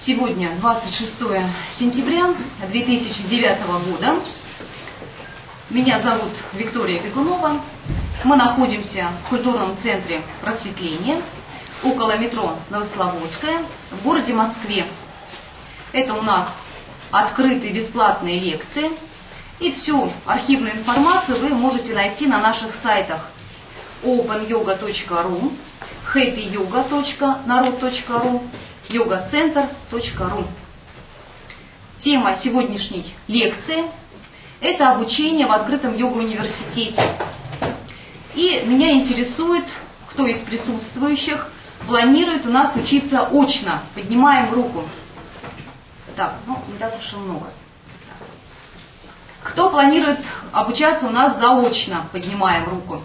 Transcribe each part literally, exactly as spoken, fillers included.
Сегодня двадцать шестое сентября две тысячи девятого года. Меня зовут Виктория Бегунова. Мы находимся в культурном центре просветления около метро Новослободская в городе Москве. Это у нас открытые бесплатные лекции. И всю архивную информацию вы можете найти на наших сайтах опен йога точка ру, хэппи йога точка народ точка ру, йога центр точка ру. Тема сегодняшней лекции – это обучение в открытом йога-университете. И меня интересует, кто из присутствующих планирует у нас учиться очно. Поднимаем руку. Так, ну не так уж и много. Кто планирует обучаться у нас заочно? Поднимаем руку.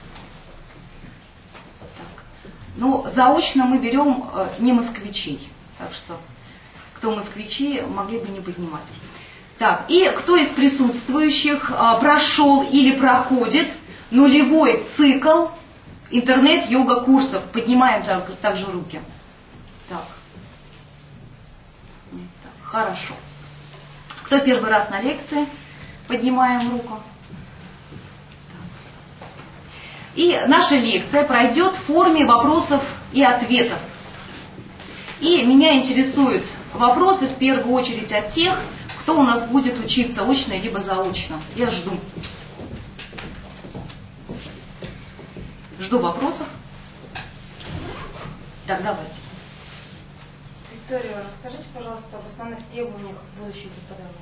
Так. Ну, заочно мы берем э, не москвичей. Так что, кто москвичи, могли бы не поднимать. Так, и кто из присутствующих э, прошел или проходит нулевой цикл интернет-йога-курсов? Поднимаем так, также руки. Так. Так. Хорошо. Кто первый раз на лекции? Поднимаем руку. И наша лекция пройдет в форме вопросов и ответов. И меня интересуют вопросы в первую очередь от тех, кто у нас будет учиться очно либо заочно. Я жду. Жду вопросов. Так, давайте. Виктория, расскажите, пожалуйста, об основных требованиях будущих преподавателей.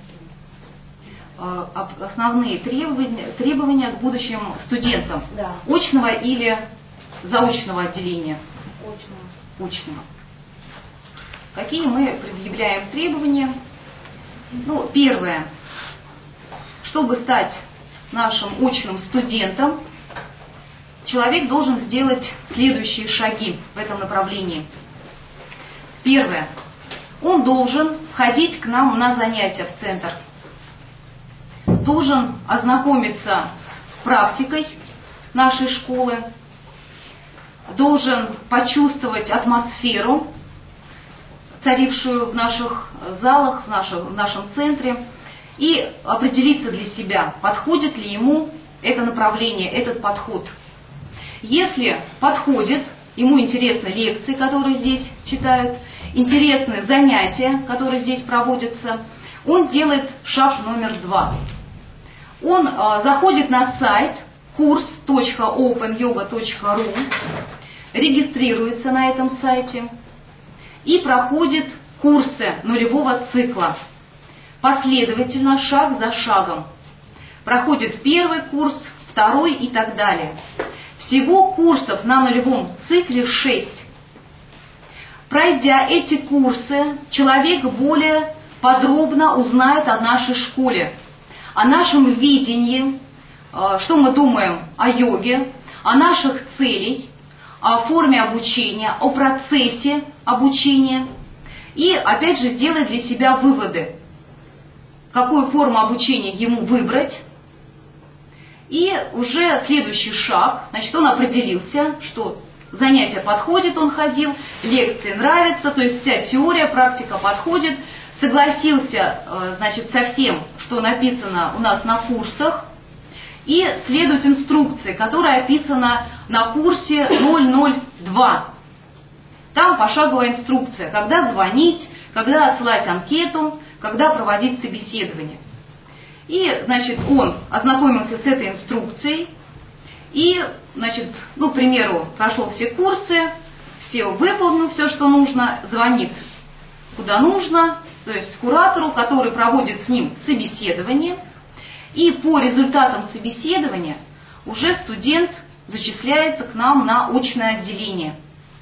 Основные требования, требования к будущим студентам. Да. Очного или заочного отделения? Очного. Очного. Какие мы предъявляем требования? Ну, первое. Чтобы стать нашим очным студентом, человек должен сделать следующие шаги в этом направлении. Первое. Он должен ходить к нам на занятия в центр. Должен ознакомиться с практикой нашей школы, должен почувствовать атмосферу, царившую в наших залах, в нашем, в нашем центре, и определиться для себя, подходит ли ему это направление, этот подход. Если подходит, ему интересны лекции, которые здесь читают, интересны занятия, которые здесь проводятся, он делает шаг номер два. Он э, заходит на сайт курс точка опен йога точка ру, регистрируется на этом сайте и проходит курсы нулевого цикла. Последовательно, шаг за шагом. Проходит первый курс, второй и так далее. Всего курсов на нулевом цикле шесть. Пройдя эти курсы, человек более подробно узнает о нашей школе, о нашем видении, что мы думаем о йоге, о наших целях, о форме обучения, о процессе обучения. И опять же сделать для себя выводы, какую форму обучения ему выбрать. И уже следующий шаг, значит, он определился, что занятие подходит, он ходил, лекции нравятся, то есть вся теория, практика подходит, согласился, значит, со всем, что написано у нас на курсах, и следует инструкции, которая описана на курсе ноль ноль два. Там пошаговая инструкция, когда звонить, когда отсылать анкету, когда проводить собеседование. И, значит, он ознакомился с этой инструкцией и, значит, ну, к примеру, прошел все курсы, все выполнил, все, что нужно, звонит куда нужно, то есть куратору, который проводит с ним собеседование, и по результатам собеседования уже студент зачисляется к нам на очное отделение.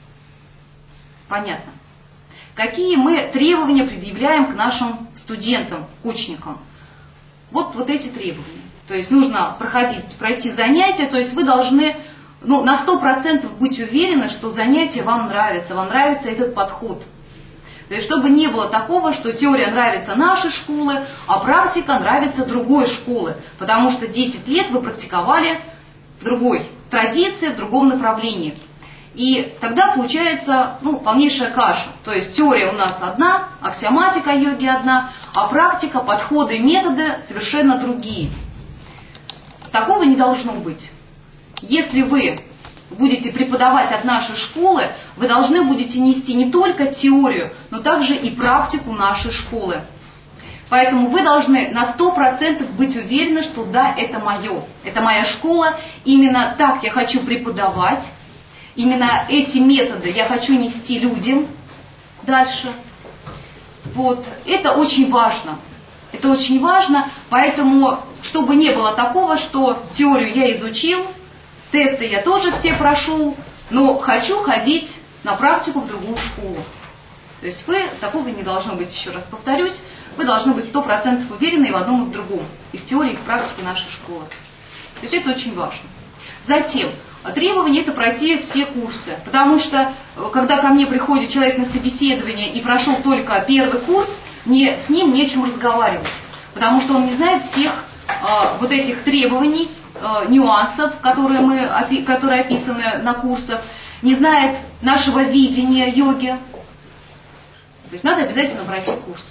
Понятно. Какие мы требования предъявляем к нашим студентам, к очникам? Вот, вот эти требования. То есть нужно проходить, пройти занятия, то есть вы должны ну, на сто процентов быть уверены, что занятие вам нравится, вам нравится этот подход. То есть чтобы не было такого, что теория нравится нашей школы, а практика нравится другой школы, потому что десять лет вы практиковали в другой традиции, в другом направлении. И тогда получается ну, полнейшая каша. То есть теория у нас одна, аксиоматика йоги одна, а практика, подходы и методы совершенно другие. Такого не должно быть. Если вы будете преподавать от нашей школы, вы должны будете нести не только теорию, но также и практику нашей школы. Поэтому вы должны на сто процентов быть уверены, что да, это мое, это моя школа, именно так я хочу преподавать, именно эти методы я хочу нести людям дальше. Вот, это очень важно. Это очень важно, поэтому, чтобы не было такого, что теорию я изучил, тесты я тоже все прошел, но хочу ходить на практику в другую школу. То есть вы, такого не должно быть, еще раз повторюсь, вы должны быть сто процентов уверены и в одном, и в другом, и в теории, и в практике нашей школы. То есть это очень важно. Затем, требование это пройти все курсы, потому что, когда ко мне приходит человек на собеседование и прошел только первый курс, мне, с ним нечем разговаривать, потому что он не знает всех э, вот этих требований, э, нюансов, которые, мы, опи, которые описаны на курсах, не знает нашего видения йоги. То есть надо обязательно пройти курс.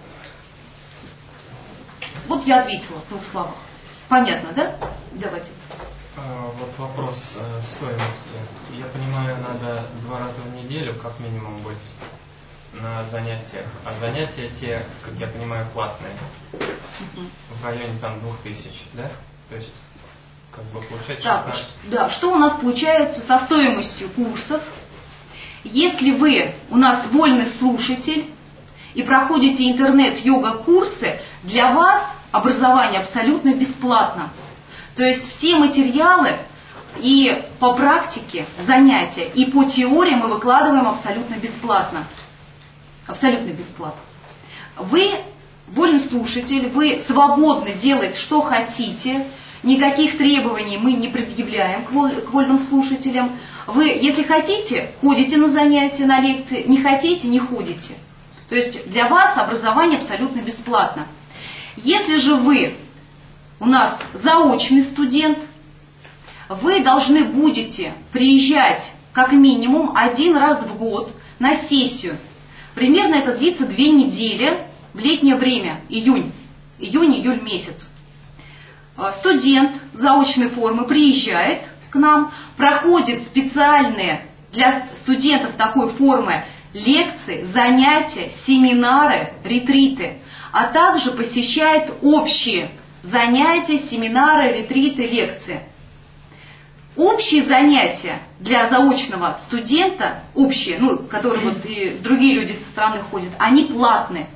Вот я ответила в двух словах. Понятно, да? Давайте. А, вот вопрос э, стоимости. Я понимаю, надо два раза в неделю как минимум быть на занятиях. А занятия те, как я понимаю, платные. Uh-huh. В районе там двух тысяч, да? То есть, как бы получается шестнадцать. Так, да, что у нас получается со стоимостью курсов? Если вы у нас вольный слушатель и проходите интернет-йога-курсы, для вас образование абсолютно бесплатно. То есть все материалы и по практике занятия, и по теории мы выкладываем абсолютно бесплатно. Абсолютно бесплатно. Вы вольный слушатель, вы свободны делать, что хотите. Никаких требований мы не предъявляем к вольным слушателям. Вы, если хотите, ходите на занятия, на лекции, не хотите, не ходите. То есть для вас образование абсолютно бесплатно. Если же вы у нас заочный студент, вы должны будете приезжать как минимум один раз в год на сессию. Примерно это длится две недели в летнее время, июнь, июнь-июль месяц. Студент заочной формы приезжает к нам, проходит специальные для студентов такой формы лекции, занятия, семинары, ретриты, а также посещает общие занятия, семинары, ретриты, лекции. Общие занятия для заочного студента, общие, ну, которые вот и другие люди со стороны ходят, они платные.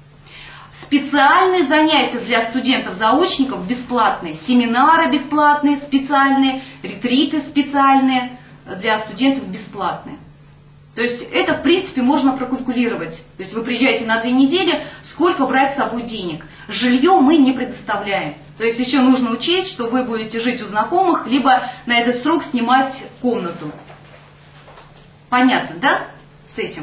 Специальные занятия для студентов-заочников бесплатные, семинары бесплатные, специальные, ретриты специальные для студентов бесплатные. То есть это, в принципе, можно прокалькулировать. То есть вы приезжаете на две недели, сколько брать с собой денег. Жилье мы не предоставляем. То есть еще нужно учесть, что вы будете жить у знакомых, либо на этот срок снимать комнату. Понятно, да, с этим?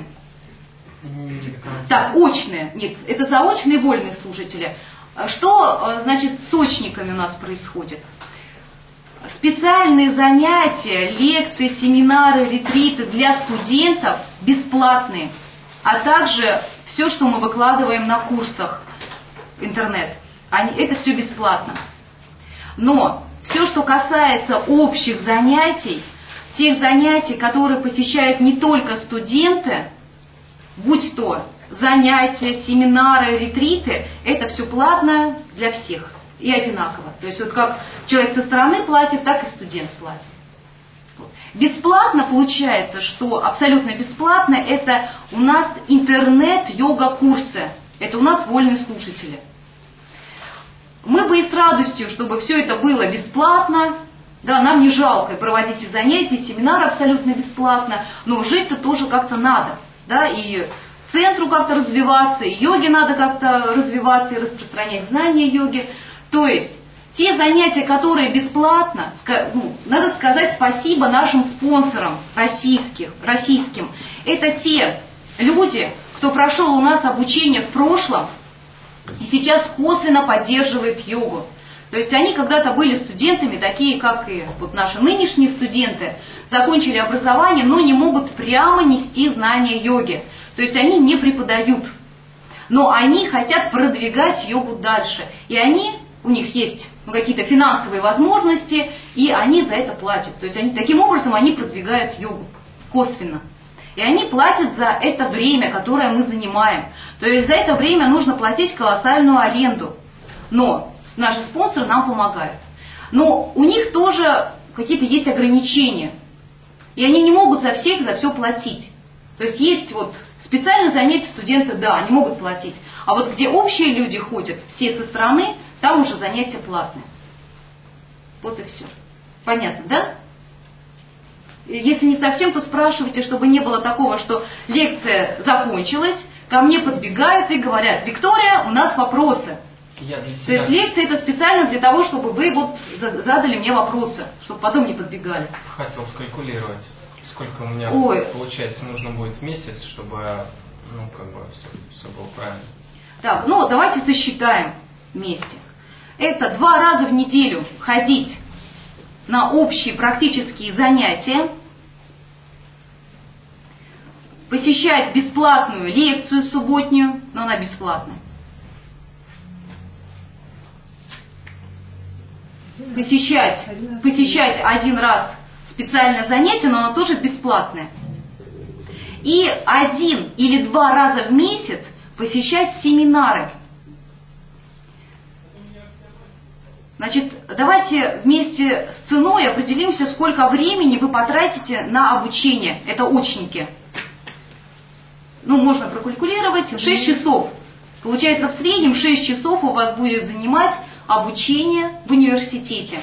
Так, очные. Нет, это заочные вольные слушатели. Что, значит, с очниками у нас происходит? Специальные занятия, лекции, семинары, ретриты для студентов бесплатные, а также все, что мы выкладываем на курсах интернет, они, это все бесплатно. Но все, что касается общих занятий, тех занятий, которые посещают не только студенты, будь то занятия, семинары, ретриты, это все платно для всех и одинаково. То есть вот как человек со стороны платит, так и студент платит. Бесплатно получается, что абсолютно бесплатно, это у нас интернет-йога-курсы. Это у нас вольные слушатели. Мы бы и с радостью, чтобы все это было бесплатно, да, нам не жалко, и проводите занятия, семинары абсолютно бесплатно, но жить-то тоже как-то надо, да, и центру как-то развиваться, и йоге надо как-то развиваться и распространять знания йоги. То есть те занятия, которые бесплатно, ну, надо сказать спасибо нашим спонсорам российских, российским. Это те люди, кто прошел у нас обучение в прошлом и сейчас косвенно поддерживает йогу. То есть они когда-то были студентами, такие как и вот наши нынешние студенты, закончили образование, но не могут прямо нести знания йоги. То есть они не преподают, но они хотят продвигать йогу дальше. И они, у них есть ну, какие-то финансовые возможности, и они за это платят. То есть они, таким образом они продвигают йогу косвенно. И они платят за это время, которое мы занимаем. То есть за это время нужно платить колоссальную аренду. Но наши спонсоры нам помогают. Но у них тоже какие-то есть ограничения. И они не могут за всех за все платить. То есть есть вот специальные занятия студенты, да, они могут платить. А вот где общие люди ходят, все со стороны, там уже занятия платные. Вот и все. Понятно, да? Если не совсем, то спрашивайте, чтобы не было такого, что лекция закончилась, ко мне подбегают и говорят: Виктория, у нас вопросы. Я для себя... То есть лекция это специально для того, чтобы вы вот задали мне вопросы, чтобы потом не подбегали. Хотел скалькулировать, сколько у меня Ой. получается нужно будет в месяц, чтобы ну как бы все, все было правильно. Так, ну давайте сосчитаем вместе. Это два раза в неделю ходить на общие практические занятия, посещать бесплатную лекцию субботнюю, но она бесплатная. Посещать, посещать один раз специальное занятие, но оно тоже бесплатное. И один или два раза в месяц посещать семинары. Значит, давайте вместе с ценой определимся, сколько времени вы потратите на обучение. Это очники. Ну, можно прокалькулировать. шесть часов. Получается, в среднем шесть часов у вас будет занимать обучение в университете.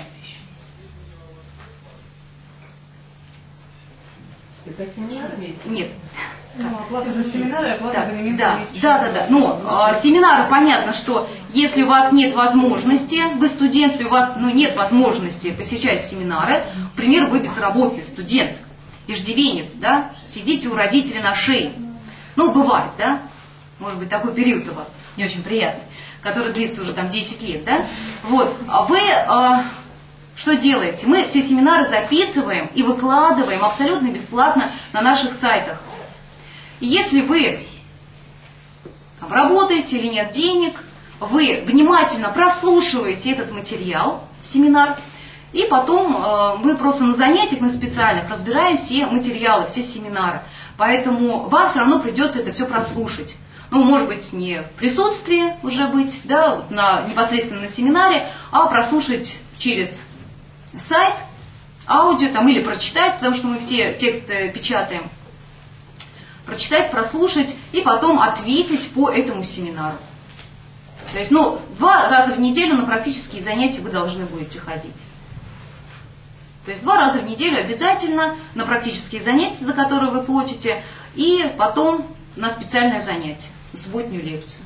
Это семинары вместе? Нет. Ну, оплата за семинары, оплата Да, за элементы да, месячные. да, да, да. Но э, семинары, понятно, что если у вас нет возможности, вы студент, и у вас ну, нет возможности посещать семинары, к примеру, вы безработный студент, иждивенец, да, сидите у родителей на шее. Ну, бывает, да, может быть, такой период у вас не очень приятный, который длится уже там десять лет, да. Вот, а вы э, что делаете? Мы все семинары записываем и выкладываем абсолютно бесплатно на наших сайтах. И если вы там, работаете или нет денег, вы внимательно прослушиваете этот материал, семинар, и потом э, мы просто на занятиях, на специальных разбираем все материалы, все семинары. Поэтому вам все равно придется это все прослушать. Ну, может быть, не в присутствии уже быть, да, вот на, непосредственно на семинаре, а прослушать через сайт, аудио там, или прочитать, потому что мы все тексты печатаем. Прочитать, прослушать и потом ответить по этому семинару. То есть, ну, два раза в неделю на практические занятия вы должны будете ходить. То есть два раза в неделю обязательно на практические занятия, за которые вы платите, и потом на специальное занятие, на субботнюю лекцию.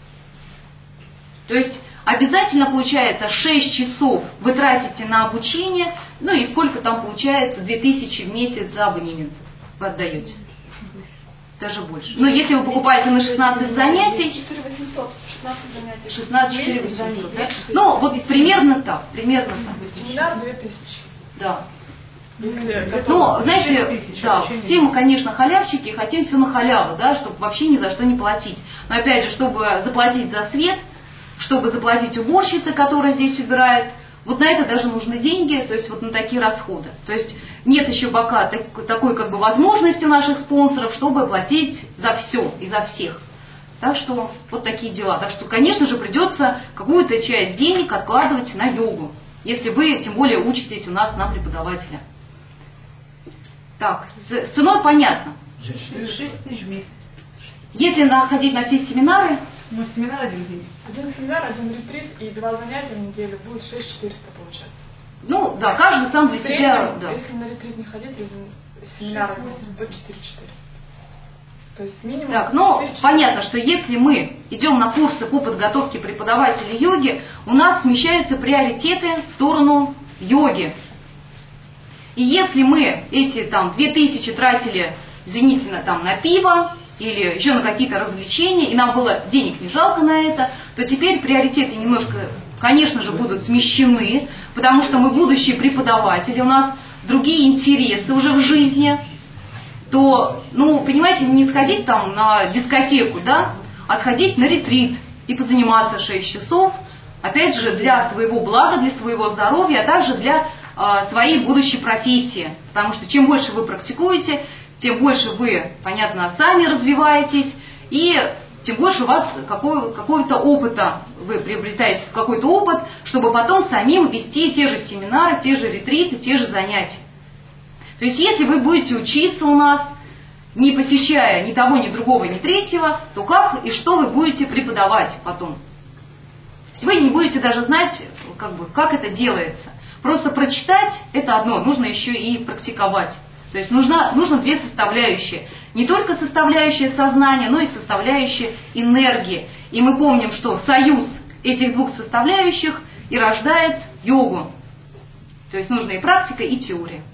То есть обязательно получается шесть часов вы тратите на обучение, ну и сколько там получается, две тысячи в месяц за абонемент вы отдаете. Даже больше. Но если вы покупаете на шестнадцать занятий... четыре тысячи восемьсот, шестнадцать занятий. шестнадцать тысяч восемьсот, да? Ну, вот примерно так, примерно так. Семинар две тысячи. Да. Если Ну, знаете, да, все мы, конечно, халявщики, и хотим все на халяву, да, чтобы вообще ни за что не платить. Но опять же, чтобы заплатить за свет, чтобы заплатить уборщице, которая здесь убирает, вот на это даже нужны деньги, то есть вот на такие расходы. То есть нет еще пока так, такой как бы возможности у наших спонсоров, чтобы платить за все и за всех. Так что вот такие дела. Так что, конечно же, придется какую-то часть денег откладывать на йогу, если вы, тем более, учитесь у нас на преподавателя. Так, с ценой понятно. шесть тысяч в месяц. Если ходить на все семинары... Ну, семинар один день. Один семинар, один ретрит и два занятия в неделю будет шесть тысяч четыреста получается. Ну, да, каждый сам для В себя... среднем, Да. если на ретрит не ходить, один семинар один, то четыре тысячи четыреста. То есть минимум... Так, ну, четыре тысячи. понятно, что если мы идем на курсы по подготовке преподавателей йоги, у нас смещаются приоритеты в сторону йоги. И если мы эти там две тысячи тратили, извините, на, там, на пиво или еще на какие-то развлечения, и нам было денег не жалко на это, то теперь приоритеты немножко конечно же, будут смещены, потому что мы будущие преподаватели, у нас другие интересы уже в жизни, то, ну, понимаете, не сходить там на дискотеку, да, а сходить на ретрит и позаниматься шесть часов, опять же, для своего блага, для своего здоровья, а также для э, своей будущей профессии. Потому что чем больше вы практикуете, тем больше вы, понятно, сами развиваетесь, и тем больше у вас какой, какого-то опыта, вы приобретаете какой-то опыт, чтобы потом самим вести те же семинары, те же ретриты, те же занятия. То есть, если вы будете учиться у нас, не посещая ни того, ни другого, ни третьего, то как и что вы будете преподавать потом? То есть вы не будете даже знать, как бы, как это делается. Просто прочитать – это одно, нужно еще и практиковать. То есть нужна, нужно две составляющие. Не только составляющая сознания, но и составляющая энергии. И мы помним, что союз этих двух составляющих и рождает йогу. То есть нужна и практика, и теория.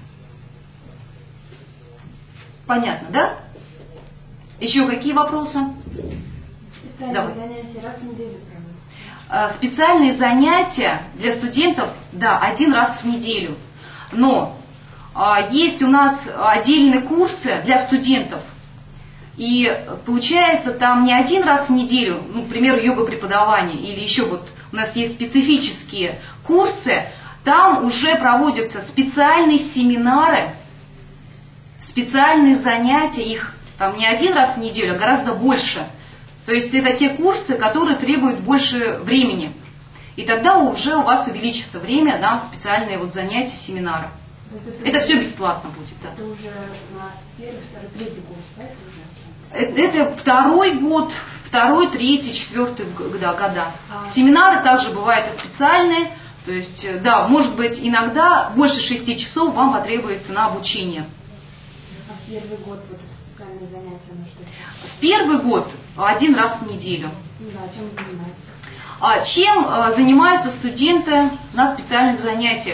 Понятно, да? Еще какие вопросы? Специальные занятия раз в неделю проводят. Специальные занятия для студентов, да, один раз в неделю. Но а, есть у нас отдельные курсы для студентов. И получается, там не один раз в неделю, ну, к примеру, йога-преподавание, или еще вот у нас есть специфические курсы, там уже проводятся специальные семинары, специальные занятия, их там не один раз в неделю, а гораздо больше. То есть это те курсы, которые требуют больше времени. И тогда уже у вас увеличится время на специальные вот занятия, семинары. Это, это все бесплатно будет. Да. Это уже на первый, второй, третий курс, да? Это, это второй год, второй, третий, четвертый да, года. А. Семинары также бывают и специальные. То есть, да, может быть, иногда больше шести часов вам потребуется на обучение. А в первый год вот специальные занятия на что? В первый год один раз в неделю. Да, чем занимаются? А чем а, занимаются студенты на специальных занятиях?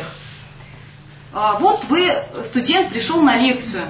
А, вот вы, студент, пришел на лекцию.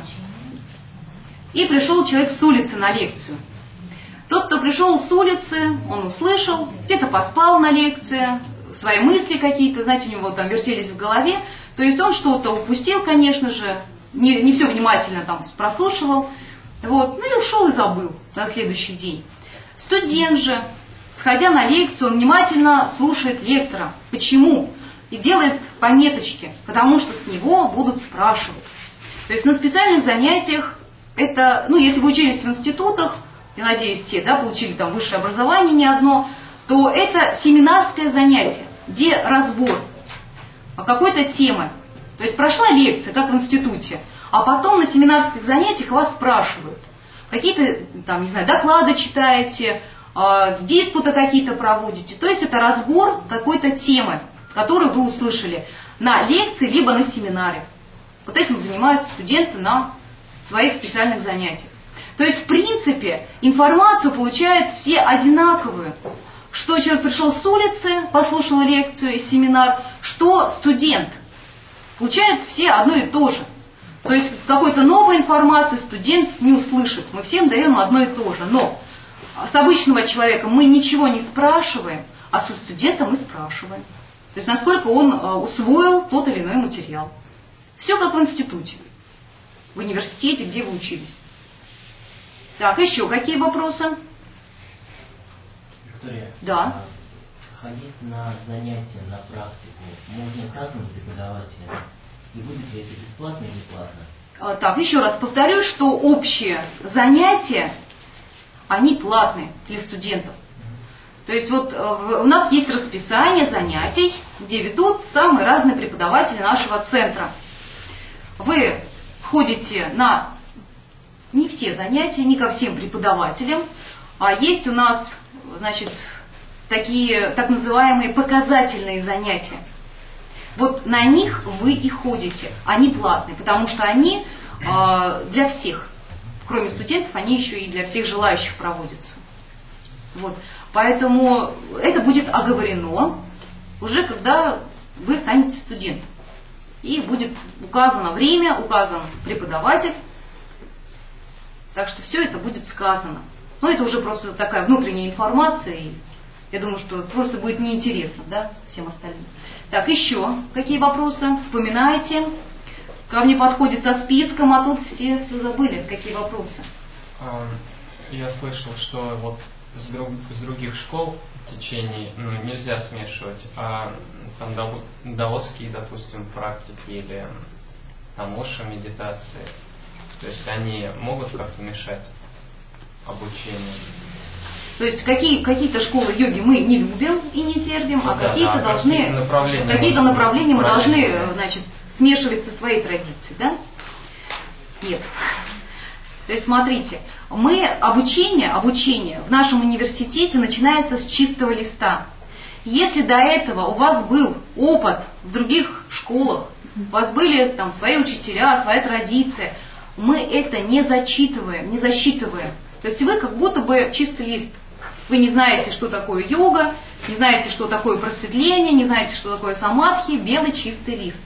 И пришел человек с улицы на лекцию. Тот, кто пришел с улицы, он услышал, где-то поспал на лекции, свои мысли какие-то, знаете, у него там вертелись в голове. То есть он что-то упустил, конечно же, не, не все внимательно там прослушивал. Вот, ну и ушел и забыл на следующий день. Студент же, сходя на лекцию, он внимательно слушает лектора. Почему? И делает пометочки, потому что с него будут спрашивать. То есть на специальных занятиях, это, ну, если вы учились в институтах, я надеюсь, все, да, получили там высшее образование не одно, то это семинарское занятие, где разбор какой-то темы. То есть прошла лекция, как в институте, а потом на семинарских занятиях вас спрашивают. Какие-то, там, не знаю, доклады читаете, э, диспуты какие-то проводите. То есть это разбор какой-то темы, которую вы услышали на лекции, либо на семинаре. Вот этим занимаются студенты на своих специальных занятиях. То есть, в принципе, информацию получают все одинаковую. Что человек пришел с улицы, послушал лекцию и семинар, что студент. Получают все одно и то же. То есть какой-то новой информации студент не услышит. Мы всем даем одно и то же. Но с обычного человека мы ничего не спрашиваем, а со студентом мы спрашиваем. То есть насколько он усвоил тот или иной материал. Все как в институте, в университете, где вы учились. Так, еще какие вопросы? Виктория, да. Ходить на занятия, на практику можно к разным преподавателям? И будет ли это бесплатно или платно? Так, еще раз повторю, что общие занятия, они платные для студентов. То есть вот у нас есть расписание занятий, где ведут самые разные преподаватели нашего центра. Вы ходите на не все занятия, не ко всем преподавателям, а есть у нас, значит, такие так называемые показательные занятия. Вот на них вы и ходите, они платные, потому что они э, для всех, кроме студентов, они еще и для всех желающих проводятся. Вот. Поэтому это будет оговорено уже когда вы станете студентом. И будет указано время, указан преподаватель. Так что все это будет сказано. Но это уже просто такая внутренняя информация. И Я думаю, что просто будет неинтересно, да, всем остальным. Так, еще какие вопросы? Вспоминайте. Ко мне подходит со списком, а тут все все забыли. Какие вопросы? Я слышал, что вот с, друг, с других школ течений ну, нельзя смешивать, а там даосские, допустим, практики или там оша медитации. То есть они могут как-то мешать обучению. То есть какие, какие-то школы йоги мы не любим и не терпим, ну, а да, какие-то да, должны, какие-то направления, какие-то направления мы должны, значит, смешивать со своей традицией, да? Нет. То есть смотрите, мы обучение, обучение в нашем университете начинается с чистого листа. Если до этого у вас был опыт в других школах, у вас были там свои учителя, своя традиция, мы это не зачитываем, не засчитываем. То есть вы как будто бы чистый лист. Вы не знаете, что такое йога, не знаете, что такое просветление, не знаете, что такое самадхи, белый чистый лист.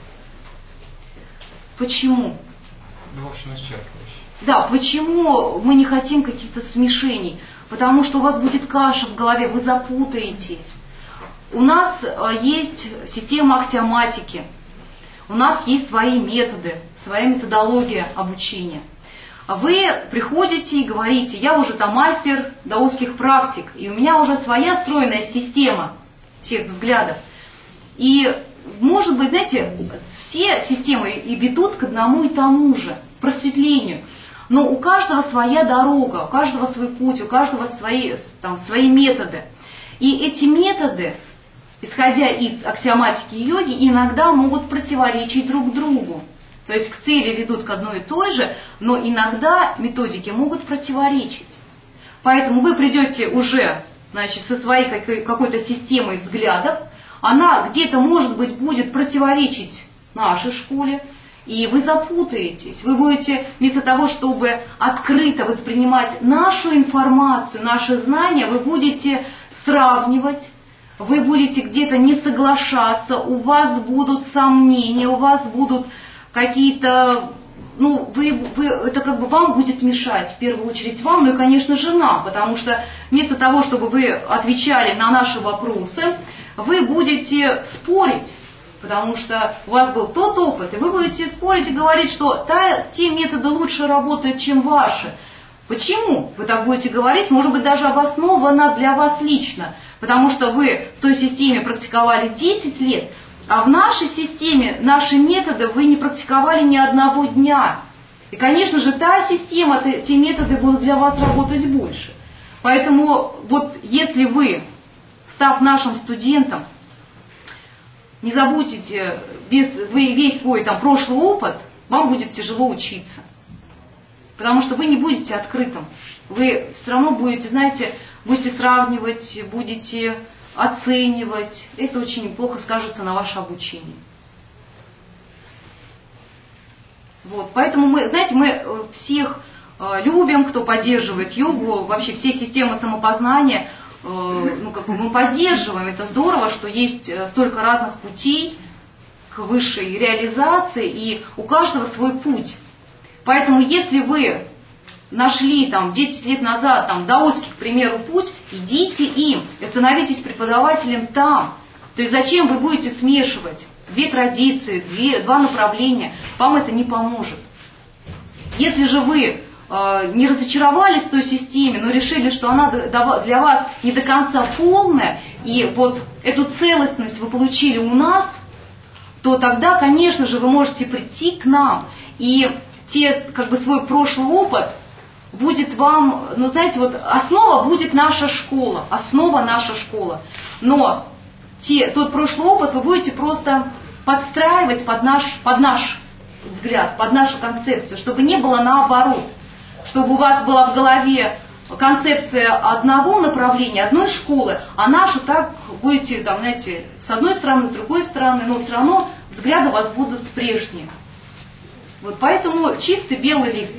Почему? Ну, в общем, исчерпывающе. Да, почему мы не хотим каких-то смешений? Потому что у вас будет каша в голове, вы запутаетесь. У нас есть система аксиоматики, у нас есть свои методы, своя методология обучения. Вы приходите и говорите, я уже там мастер даосских практик, и у меня уже своя стройная система всех взглядов. И, может быть, знаете, все системы и ведут к одному и тому же, просветлению. Но у каждого своя дорога, у каждого свой путь, у каждого свои, там, свои методы. И эти методы, исходя из аксиоматики йоги, иногда могут противоречить друг другу. То есть к цели ведут к одной и той же, но иногда методики могут противоречить. Поэтому вы придете уже, значит, со своей какой-то системой взглядов, она где-то, может быть, будет противоречить нашей школе, и вы запутаетесь. Вы будете, вместо того, чтобы открыто воспринимать нашу информацию, наши знания, вы будете сравнивать, вы будете где-то не соглашаться, у вас будут сомнения, у вас будут какие-то, ну, вы, вы, это как бы вам будет мешать, в первую очередь вам, ну и, конечно же, нам, потому что вместо того, чтобы вы отвечали на наши вопросы, вы будете спорить, потому что у вас был тот опыт, и вы будете спорить и говорить, что та, те методы лучше работают, чем ваши. Почему вы так будете говорить? Может быть, даже обоснованно для вас лично, потому что вы в той системе практиковали десять лет, а в нашей системе, наши методы вы не практиковали ни одного дня. И, конечно же, та система, те методы будут для вас работать больше. Поэтому вот если вы, став нашим студентом, не забудете весь, весь свой там, прошлый опыт, вам будет тяжело учиться. Потому что вы не будете открытым. Вы все равно будете, знаете, будете сравнивать, будете оценивать. Это очень плохо скажется на ваше обучение. Вот. Поэтому мы, знаете, мы всех э, любим, кто поддерживает йогу, вообще все системы самопознания, э, ну, как бы мы поддерживаем. Это здорово, что есть столько разных путей к высшей реализации, и у каждого свой путь. Поэтому если вы нашли там десять лет назад там даосский, к примеру, путь, идите им, и становитесь преподавателем там. То есть зачем вы будете смешивать две традиции, две, два направления? Вам это не поможет. Если же вы э, не разочаровались в той системе, но решили, что она для вас не до конца полная, и вот эту целостность вы получили у нас, то тогда, конечно же, вы можете прийти к нам, и те, как бы, свой прошлый опыт будет вам, ну, знаете, вот основа будет наша школа, основа наша школа. Но те, тот прошлый опыт вы будете просто подстраивать под наш, под наш взгляд, под нашу концепцию, чтобы не было наоборот, чтобы у вас была в голове концепция одного направления, одной школы, а нашу так будете, там, знаете, с одной стороны, с другой стороны, но все равно взгляды у вас будут прежние. Вот поэтому чистый белый лист.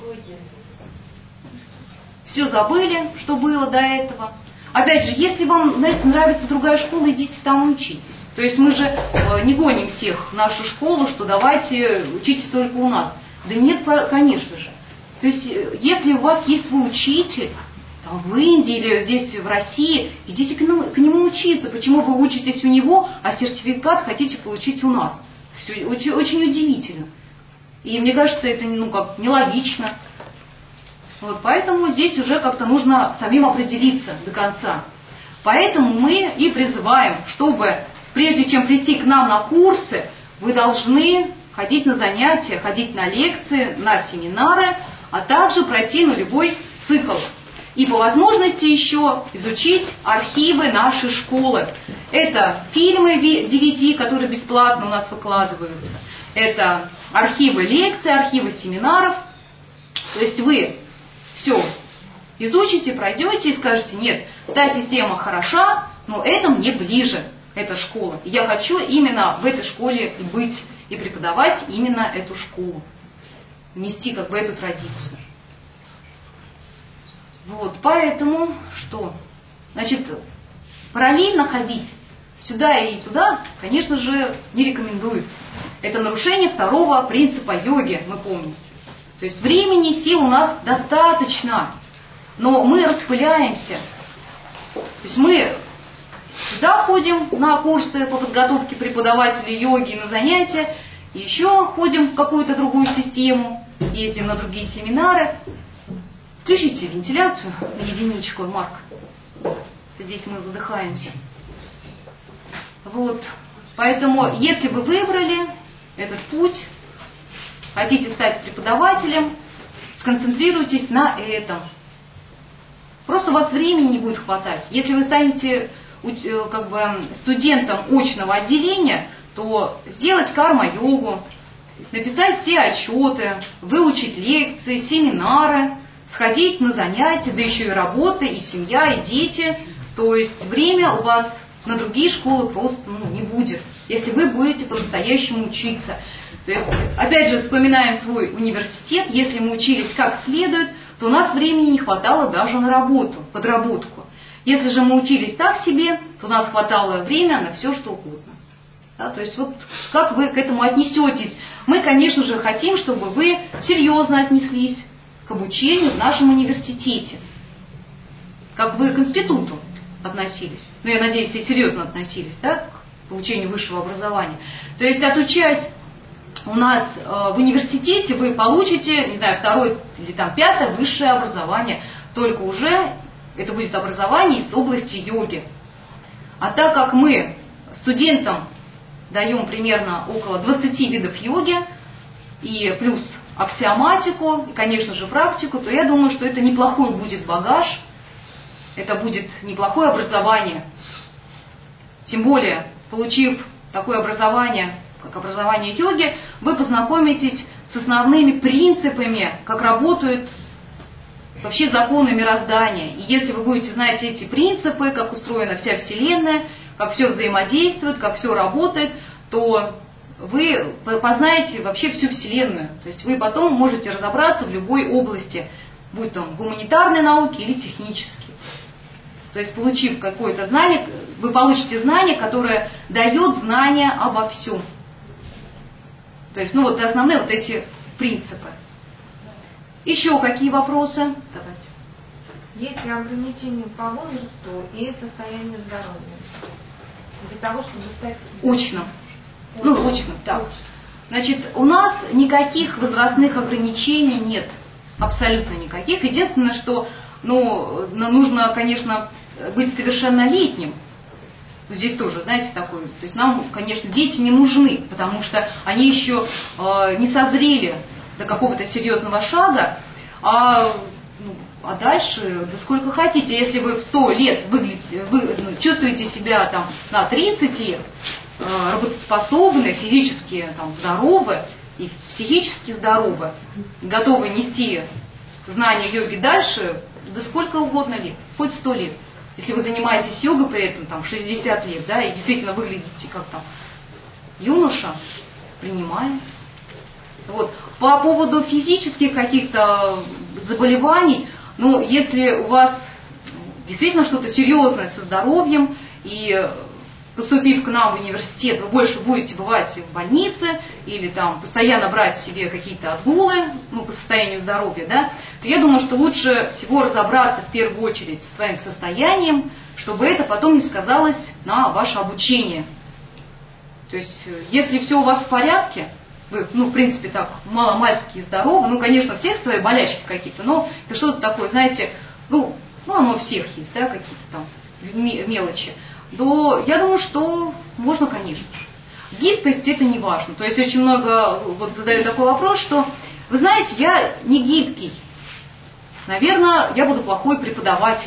Все забыли, что было до этого. Опять же, если вам, знаете, нравится другая школа, идите там и учитесь. То есть мы же э, не гоним всех в нашу школу, что давайте учитесь только у нас. Да нет, конечно же. То есть если у вас есть свой учитель, там, в Индии или здесь в России, идите к нему, к нему учиться. Почему вы учитесь у него, а сертификат хотите получить у нас? Все очень, очень удивительно. И мне кажется, это ну, как, нелогично. Вот, поэтому здесь уже как-то нужно самим определиться до конца. Поэтому мы и призываем, чтобы прежде чем прийти к нам на курсы, вы должны ходить на занятия, ходить на лекции, на семинары, а также пройти нулевой цикл. И по возможности еще изучить архивы нашей школы. Это фильмы ди ви ди, которые бесплатно у нас выкладываются. Это архивы лекций, архивы семинаров. То есть вы все изучите, пройдете и скажете, нет, та система хороша, но это мне ближе, эта школа. И я хочу именно в этой школе и быть, и преподавать именно эту школу. Нести как бы эту традицию. Вот, поэтому что? Значит, параллельно ходить сюда и туда, конечно же, не рекомендуется. Это нарушение второго принципа йоги, мы помним. То есть времени, сил у нас достаточно, но мы распыляемся. То есть мы сюда ходим на курсы по подготовке преподавателей йоги, на занятия, еще ходим в какую-то другую систему, ездим на другие семинары. Включите вентиляцию на единичку, Марк. Здесь мы задыхаемся. Вот. Поэтому, если вы выбрали этот путь, хотите стать преподавателем, сконцентрируйтесь на этом. Просто у вас времени не будет хватать. Если вы станете как бы, студентом очного отделения, то сделать карма-йогу, написать все отчеты, выучить лекции, семинары, сходить на занятия, да еще и работа, и семья, и дети. То есть время у вас на другие школы просто ну, не будет, если вы будете по-настоящему учиться. То есть, опять же, вспоминаем свой университет. Если мы учились как следует, то у нас времени не хватало даже на работу, подработку. Если же мы учились так себе, то у нас хватало времени на все, что угодно. Да, то есть, вот как вы к этому отнесетесь? Мы, конечно же, хотим, чтобы вы серьезно отнеслись к обучению в нашем университете. Как вы к институту относились. Ну, я надеюсь, все серьезно относились, да, к получению высшего образования. То есть, отучаясь у нас э, в университете, вы получите, не знаю, второе или там пятое высшее образование, только уже это будет образование из области йоги. А так как мы студентам даем примерно около двадцати видов йоги, и плюс аксиоматику, и, конечно же, практику, то я думаю, что это неплохой будет багаж, это будет неплохое образование. Тем более, получив такое образование, как образование йоги, вы познакомитесь с основными принципами, как работают вообще законы мироздания. И если вы будете знать эти принципы, как устроена вся Вселенная, как все взаимодействует, как все работает, то вы познаете вообще всю Вселенную. То есть вы потом можете разобраться в любой области, будь там гуманитарной науки или технической. То есть, получив какое-то знание, вы получите знание, которое дает знание обо всем. То есть, ну вот основные вот эти принципы. Еще какие вопросы? Давайте. Есть ли ограничения по возрасту и состоянию здоровья? Для того, чтобы стать... Очным. Ну, очным, так. Значит, у нас никаких возрастных ограничений нет. Абсолютно никаких. Единственное, что ну, нужно, конечно, быть совершеннолетним. Здесь тоже, знаете, такое. То есть нам, конечно, дети не нужны, потому что они еще э, не созрели до какого-то серьезного шага, а, ну, а дальше, да сколько хотите. Если вы в сто лет выглядите, вы, ну, чувствуете себя там на тридцать лет, э, работоспособны, физически там, здоровы и психически здоровы, готовы нести знания йоги дальше, да сколько угодно лет, хоть сто лет. Если вы занимаетесь йогой при этом там шестьдесят лет, да, и действительно выглядите как там юноша, принимаем. Вот. По поводу физических каких-то заболеваний, ну, если у вас действительно что-то серьезное со здоровьем, и поступив к нам в университет, вы больше будете бывать в больнице или там постоянно брать себе какие-то отгулы, ну, по состоянию здоровья, да, то я думаю, что лучше всего разобраться в первую очередь со своим состоянием, чтобы это потом не сказалось на ваше обучение. То есть, если все у вас в порядке, вы, ну, в принципе, так, маломальски здоровы, ну, конечно, у всех свои болячки какие-то, но это что-то такое, знаете, ну, ну, оно у всех есть, да, какие-то там мелочи, то я думаю, что можно, конечно же. Гибкость это не важно. То есть очень много вот задают такой вопрос, что, вы знаете, я не гибкий, наверное, я буду плохой преподаватель.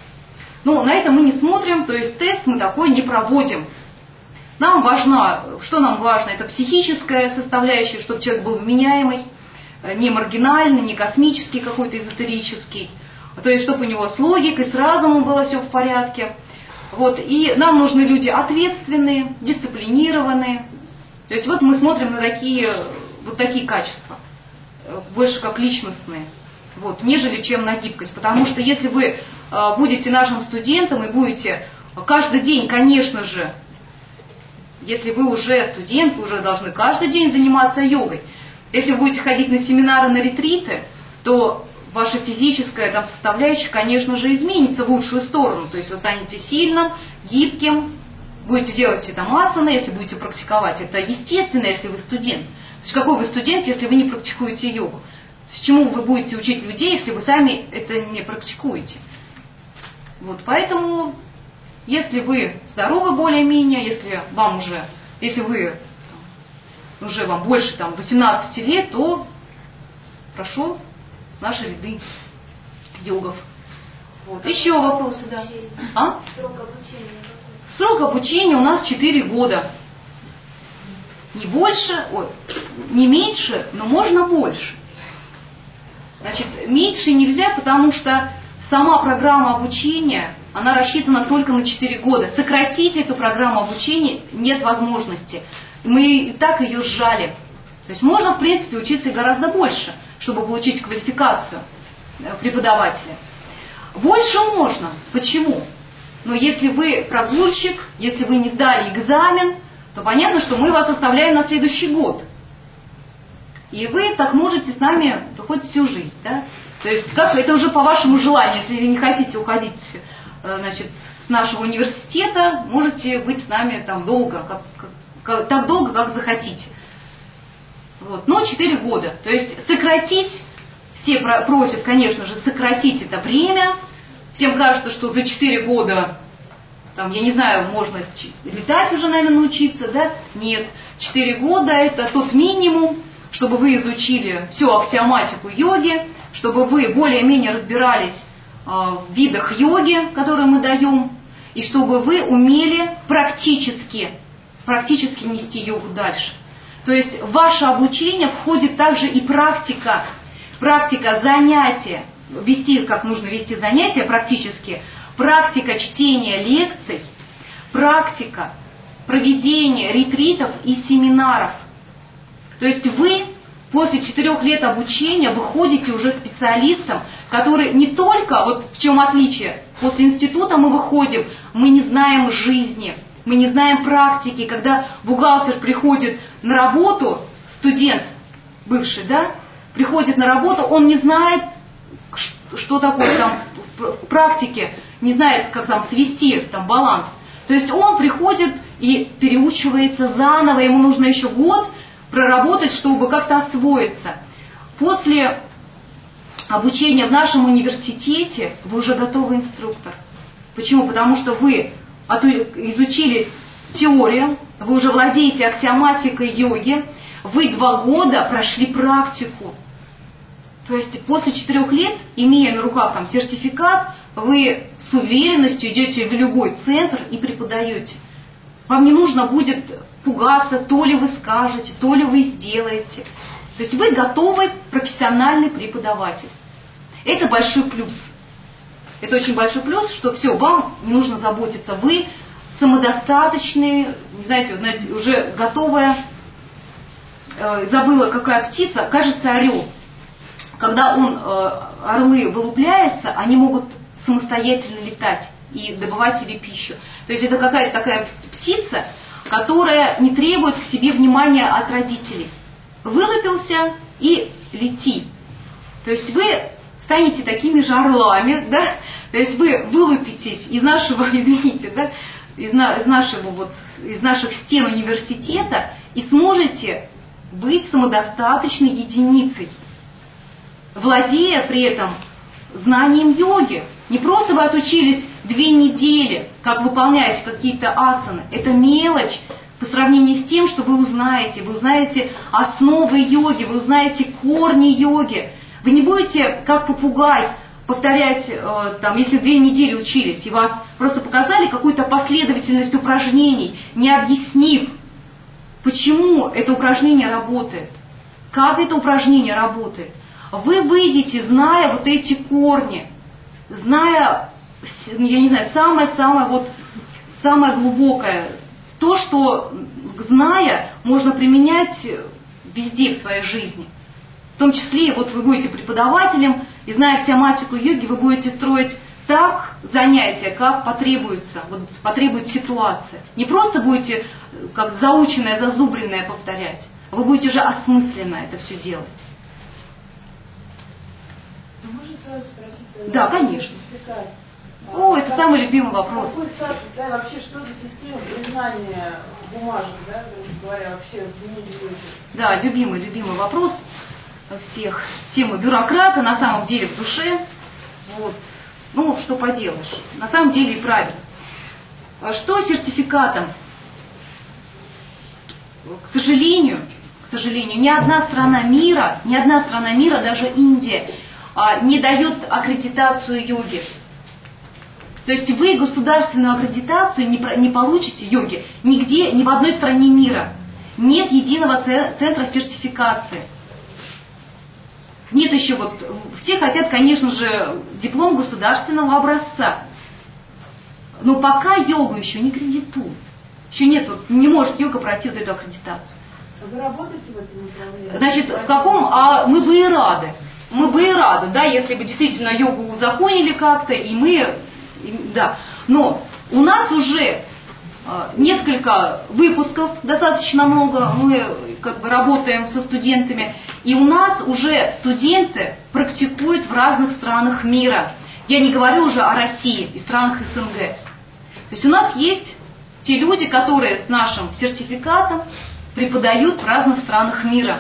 Но на это мы не смотрим, то есть тест мы такой не проводим. Нам важно, что нам важно, это психическая составляющая, чтобы человек был вменяемый, не маргинальный, не космический какой-то эзотерический, то есть чтобы у него с логикой, с разумом было все в порядке. Вот, и нам нужны люди ответственные, дисциплинированные. То есть вот мы смотрим на такие, вот такие качества, больше как личностные, вот, нежели чем на гибкость. Потому что если вы э, будете нашим студентом и будете каждый день, конечно же, если вы уже студент, вы уже должны каждый день заниматься йогой. Если вы будете ходить на семинары, на ретриты, то ваша физическая там составляющая, конечно же, изменится в лучшую сторону. То есть вы станете сильным, гибким, будете делать это асаны, если будете практиковать. Это естественно, если вы студент. То есть какой вы студент, если вы не практикуете йогу? С чему вы будете учить людей, если вы сами это не практикуете? Вот, поэтому, если вы здоровы более-менее, если вам уже, если вы там, уже вам больше там, восемнадцати лет, то прошу наши ряды йогов. Вот. Еще вопросы, да? А? Срок обучения. Срок обучения у нас четыре года. Не больше, ой, не меньше, но можно больше. Значит, меньше нельзя, потому что сама программа обучения, она рассчитана только на четыре года. Сократить эту программу обучения нет возможности. Мы и так ее сжали. То есть можно, в принципе, учиться гораздо больше, чтобы получить квалификацию преподавателя. Больше можно. Почему? Но если вы прогульщик, если вы не сдали экзамен, то понятно, что мы вас оставляем на следующий год. И вы так можете с нами хоть всю жизнь. Да? То есть как, это уже по вашему желанию. Если вы не хотите уходить, значит, с нашего университета, можете быть с нами там долго, как, как, так долго, как захотите. Вот. Но четыре года. То есть сократить, все просят, конечно же, сократить это время. Всем кажется, что за четыре года, там, я не знаю, можно летать уже, наверное, научиться, да? Нет. четыре года это тот минимум, чтобы вы изучили всю аксиоматику йоги, чтобы вы более-менее разбирались э, в видах йоги, которые мы даем, и чтобы вы умели практически, практически нести йогу дальше. То есть в ваше обучение входит также и практика, практика занятия, вести, как нужно вести занятия практически, практика чтения лекций, практика проведения ретритов и семинаров. То есть вы после четырех лет обучения выходите уже специалистом, который не только, вот в чем отличие, после института мы выходим, мы не знаем жизни, мы не знаем практики, когда бухгалтер приходит на работу, студент бывший, да, приходит на работу, он не знает, что такое там в практике, не знает, как там свести там баланс. То есть он приходит и переучивается заново, ему нужно еще год проработать, чтобы как-то освоиться. После обучения в нашем университете вы уже готовый инструктор. Почему? Потому что вы изучили теорию, вы уже владеете аксиоматикой йоги, вы два года прошли практику. То есть после четырех лет, имея на руках там сертификат, вы с уверенностью идете в любой центр и преподаете. Вам не нужно будет пугаться, то ли вы скажете, то ли вы сделаете. То есть вы готовый профессиональный преподаватель. Это большой плюс. Это очень большой плюс, что все, вам не нужно заботиться. Вы самодостаточные, не знаете, знаете уже готовая, э, забыла какая птица, кажется, орел. Когда он, э, орлы вылупляются, они могут самостоятельно летать. и добывать себе пищу. То есть это какая-то такая птица, которая не требует к себе внимания от родителей. Вылупился и лети. То есть вы станете такими же орлами, да? То есть вы вылупитесь из нашего, извините, да, из, на, из нашего вот, из наших стен университета и сможете быть самодостаточной единицей, владея при этом знанием йоги. Не просто вы отучились две недели, как выполнять какие-то асаны. Это мелочь по сравнению с тем, что вы узнаете. Вы узнаете основы йоги, вы узнаете корни йоги. Вы не будете, как попугай, повторять, э, там, если две недели учились, и вас просто показали какую-то последовательность упражнений, не объяснив, почему это упражнение работает, как это упражнение работает. Вы выйдете, зная вот эти корни, зная, я не знаю, самое-самое вот, самое глубокое, то, что, зная, можно применять везде в своей жизни. В том числе, вот вы будете преподавателем, и зная тематику йоги, вы будете строить так занятия, как потребуется, вот потребует ситуация. Не просто будете как заученное, зазубренное повторять, а вы будете уже осмысленно это все делать. Можно сразу спросить? Да, конечно. О, это самый любимый вопрос. Какой статус, да, вообще, что за система признания бумажек, да, говоря, вообще в мире йоги? Да, любимый, любимый вопрос всех. Тема бюрократа, на самом деле в душе. Вот. Ну, что поделаешь. На самом деле и правильно. Что с сертификатом? К сожалению, к сожалению, ни одна страна мира, ни одна страна мира, даже Индия, не дает аккредитацию йоги. То есть вы государственную аккредитацию не, не получите йоги нигде, ни в одной стране мира. Нет единого центра сертификации. Нет еще вот, все хотят, конечно же, диплом государственного образца. Но пока йогу еще не кредитуют. Еще нет, вот, не может йога пройти вот эту аккредитацию. А вы работаете в этом направлении? Значит, в каком, а мы бы и рады. Мы бы и рады, да, если бы действительно йогу узаконили как-то, и мы, и, да. Но у нас уже несколько выпусков, достаточно много, мы как бы работаем со студентами, и у нас уже студенты практикуют в разных странах мира. Я не говорю уже о России и странах СНГ. То есть у нас есть те люди, которые с нашим сертификатом преподают в разных странах мира,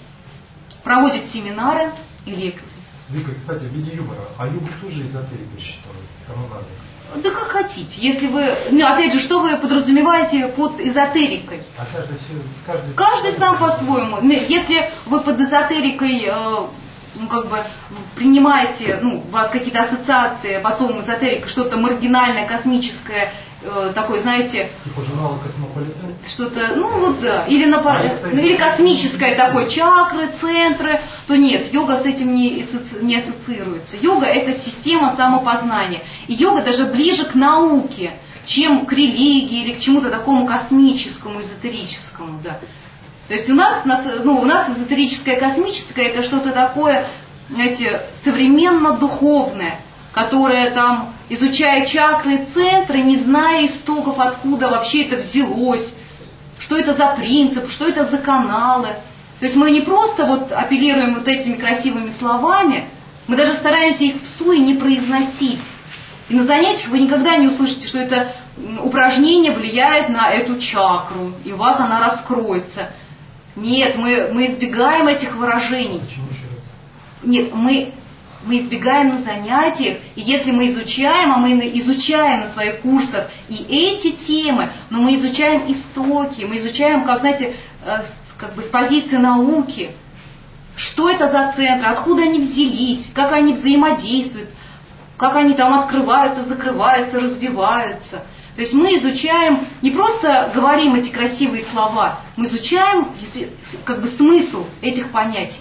проводят семинары и лекции. Вика, кстати, в виде юмора, а йогу тоже эзотерику считают, кому надо? Да как хотите. Если вы, ну опять же, что вы подразумеваете под эзотерикой? А каждый, каждый, каждый сам по-своему. Если вы под эзотерикой, э, ну как бы принимаете, ну у вас какие-то ассоциации по словам эзотерика, что-то маргинальное, космическое, э, такое, знаете, типа журнала «Космополитен», что-то, ну вот да, или, на, а ну, или космическое такое, чакры, центры, то нет, йога с этим не, не ассоциируется. Йога — это система самопознания. И йога даже ближе к науке, чем к религии или к чему-то такому космическому, эзотерическому, да. То есть у нас, ну, у нас эзотерическое, космическое — это что-то такое, знаете, современно-духовное, которое там, изучая чакры и центры, не зная истоков, откуда вообще это взялось, что это за принцип, что это за каналы. То есть мы не просто вот апеллируем вот этими красивыми словами, мы даже стараемся их вслух не произносить. И на занятиях вы никогда не услышите, что это упражнение влияет на эту чакру, и у вас она раскроется. Нет, мы, мы избегаем этих выражений. Нет, мы, мы избегаем на занятиях, и если мы изучаем, а мы изучаем на своих курсах и эти темы, но мы изучаем истоки, мы изучаем, как, знаете, как бы с позиции науки, что это за центры, откуда они взялись, как они взаимодействуют, как они там открываются, закрываются, развиваются. То есть мы изучаем, не просто говорим эти красивые слова, мы изучаем как бы смысл этих понятий.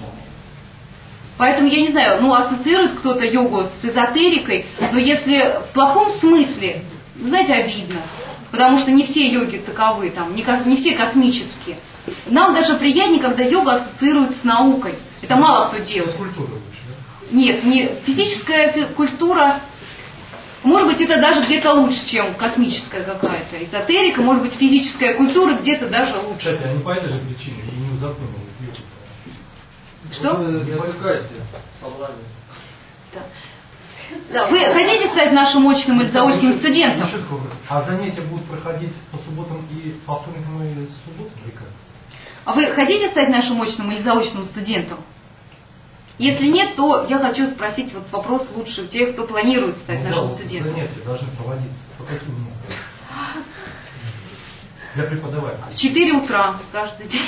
Поэтому, я не знаю, ну, ассоциирует кто-то йогу с эзотерикой, но если в плохом смысле, знаете, обидно, потому что не все йоги таковы, там, не, не все космические. Нам даже приятнее, когда йога ассоциирует с наукой. Это мало кто делает. Культура лучше, да? Нет, не физическая культура, Может быть, это даже где-то лучше, чем космическая какая-то эзотерика, может быть, физическая культура где-то даже лучше. Кстати, а не по этой же причине и не узаконивают йогу. Что? Вы не отвлекаете собрание. Да. Да. Вы хотите стать нашим очным или заочным студентом? А занятия будут проходить по субботам и по вторникам и субботам или как? А вы хотите стать нашим очным или заочным студентом? Если нет, то я хочу спросить вот вопрос лучше тех, кто планирует стать ну, нашим да, студентом. Занятия должны проводиться. По каким дням? Для преподавателя. В четыре утра каждый день.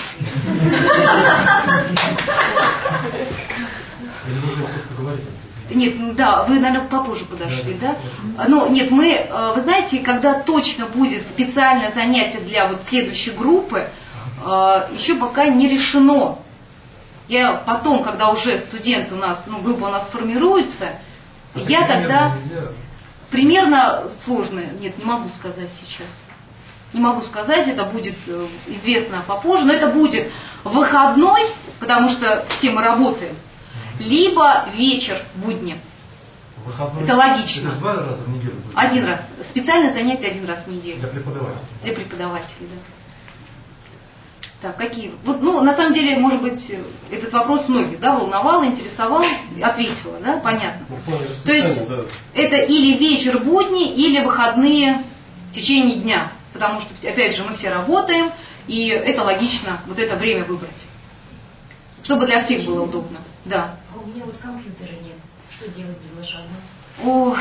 Или вы уже просто говорите? Нет, ну да, вы, наверное, попозже подошли, да? да? Но нет, мы, вы знаете, когда точно будет специальное занятие для вот следующей группы, еще пока не решено. Я потом, когда уже студент у нас, ну, группа у нас формируется, а я тогда примерно сложно, нет, не могу сказать сейчас. Не могу сказать, это будет известно попозже, но это будет выходной, потому что все мы работаем, либо вечер будни. Выходной, это логично. Это два раза в неделю будет? Один раз. Специальное занятие один раз в неделю. Для преподавателей? Для преподавателей, да. Так, какие? Вот, ну, на самом деле, может быть, этот вопрос многих, да, волновал, интересовал, ответила, да, понятно. То есть, да. Это или вечер будни, или выходные в течение дня. Потому что, опять же, мы все работаем, и это логично, вот это время выбрать. Чтобы для всех было удобно. Да. А у меня вот компьютера нет. Что делать без лошадок? О,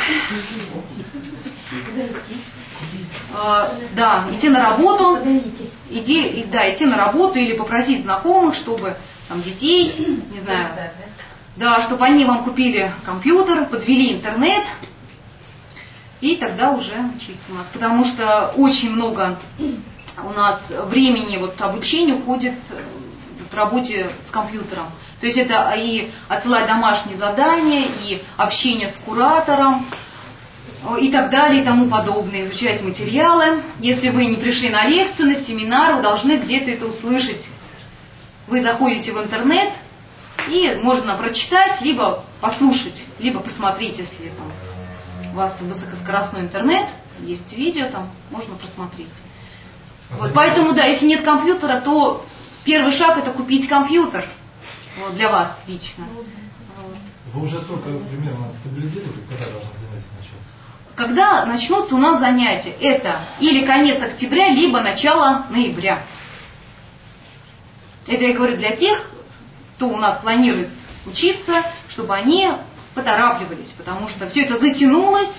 Куда идти? А, да, идти на работу, иди, да, идти на работу или попросить знакомых, чтобы там детей, не знаю, да, чтобы они вам купили компьютер, подвели интернет, и тогда уже учиться у нас. Потому что очень много у нас времени вот обучения уходит в работе с компьютером. То есть это и отсылать домашние задания, и общение с куратором, и так далее, и тому подобное. Изучать материалы. Если вы не пришли на лекцию, на семинар, вы должны где-то это услышать. Вы заходите в интернет, и можно прочитать, либо послушать, либо посмотреть, если там у вас высокоскоростной интернет, есть видео там, можно просмотреть. Вот, поэтому, да, если нет компьютера, то первый шаг это купить компьютер. Вот, для вас лично. Вы уже только примерно стабилизировали, когда должны занятия начаться? Когда начнутся у нас занятия? Это или конец октября, либо начало ноября. Это я говорю для тех, кто у нас планирует учиться, чтобы они поторапливались, потому что все это затянулось,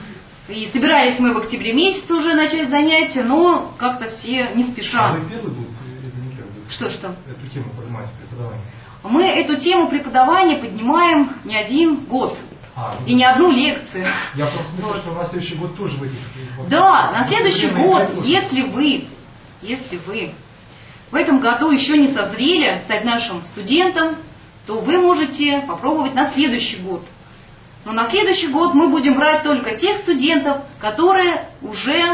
и собирались мы в октябре месяце уже начать занятия, но как-то все не спеша. А вы первый будете? Что-что? Эту тему поднимать преподавание. Мы эту тему преподавания поднимаем не один год. А, и не одну лекцию. Я просто смысле, вот. Что на следующий год тоже в этих... Да, на следующий год, если вы, если вы в этом году еще не созрели стать нашим студентом, то вы можете попробовать на следующий год. Но на следующий год мы будем брать только тех студентов, которые уже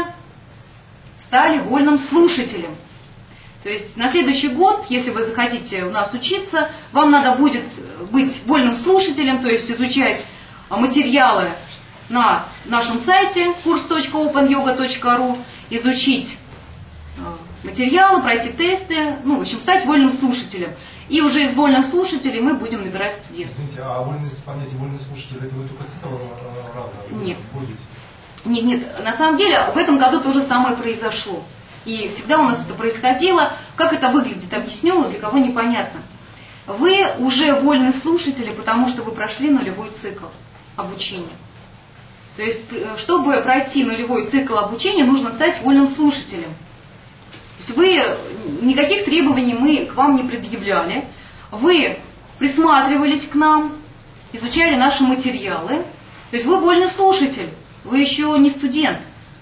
стали вольным слушателем. То есть на следующий год, если вы захотите у нас учиться, вам надо будет быть вольным слушателем, то есть изучать материалы на нашем сайте курс точка опен йога точка ру, изучить материалы, пройти тесты, ну, в общем, стать вольным слушателем. И уже из вольных слушателей мы будем набирать студентов. Извините, а вольные, понятие вольный слушатель, это вы только с этого раза нет. будете? Нет, нет, на самом деле в этом году то же самое произошло. И всегда у нас это происходило. Как это выглядит, объясню, для кого непонятно. Вы уже вольные слушатели, потому что вы прошли нулевой цикл обучения. То есть, чтобы пройти нулевой цикл обучения, нужно стать вольным слушателем. То есть вы, никаких требований мы к вам не предъявляли. Вы присматривались к нам, изучали наши материалы. То есть вы вольный слушатель, вы еще не студент.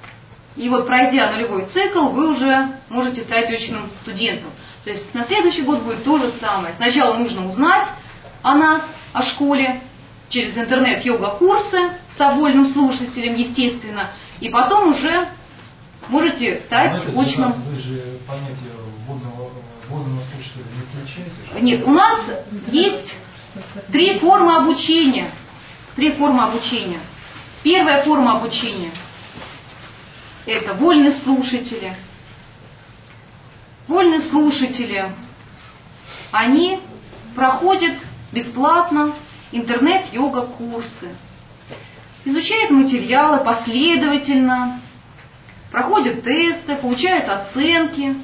И вот пройдя нулевой цикл, вы уже можете стать очным студентом. То есть на следующий год будет то же самое. Сначала нужно узнать о нас, о школе, через интернет йога-курсы, став вольным слушателем, естественно. И потом уже можете стать а очным. Вы же понятие вольного, вольного слушателя не включаете? Нет, у нас есть три формы обучения. Три формы обучения. Первая форма обучения – это вольные слушатели. Вольные слушатели, они проходят бесплатно интернет-йога-курсы, изучают материалы последовательно, проходят тесты, получают оценки.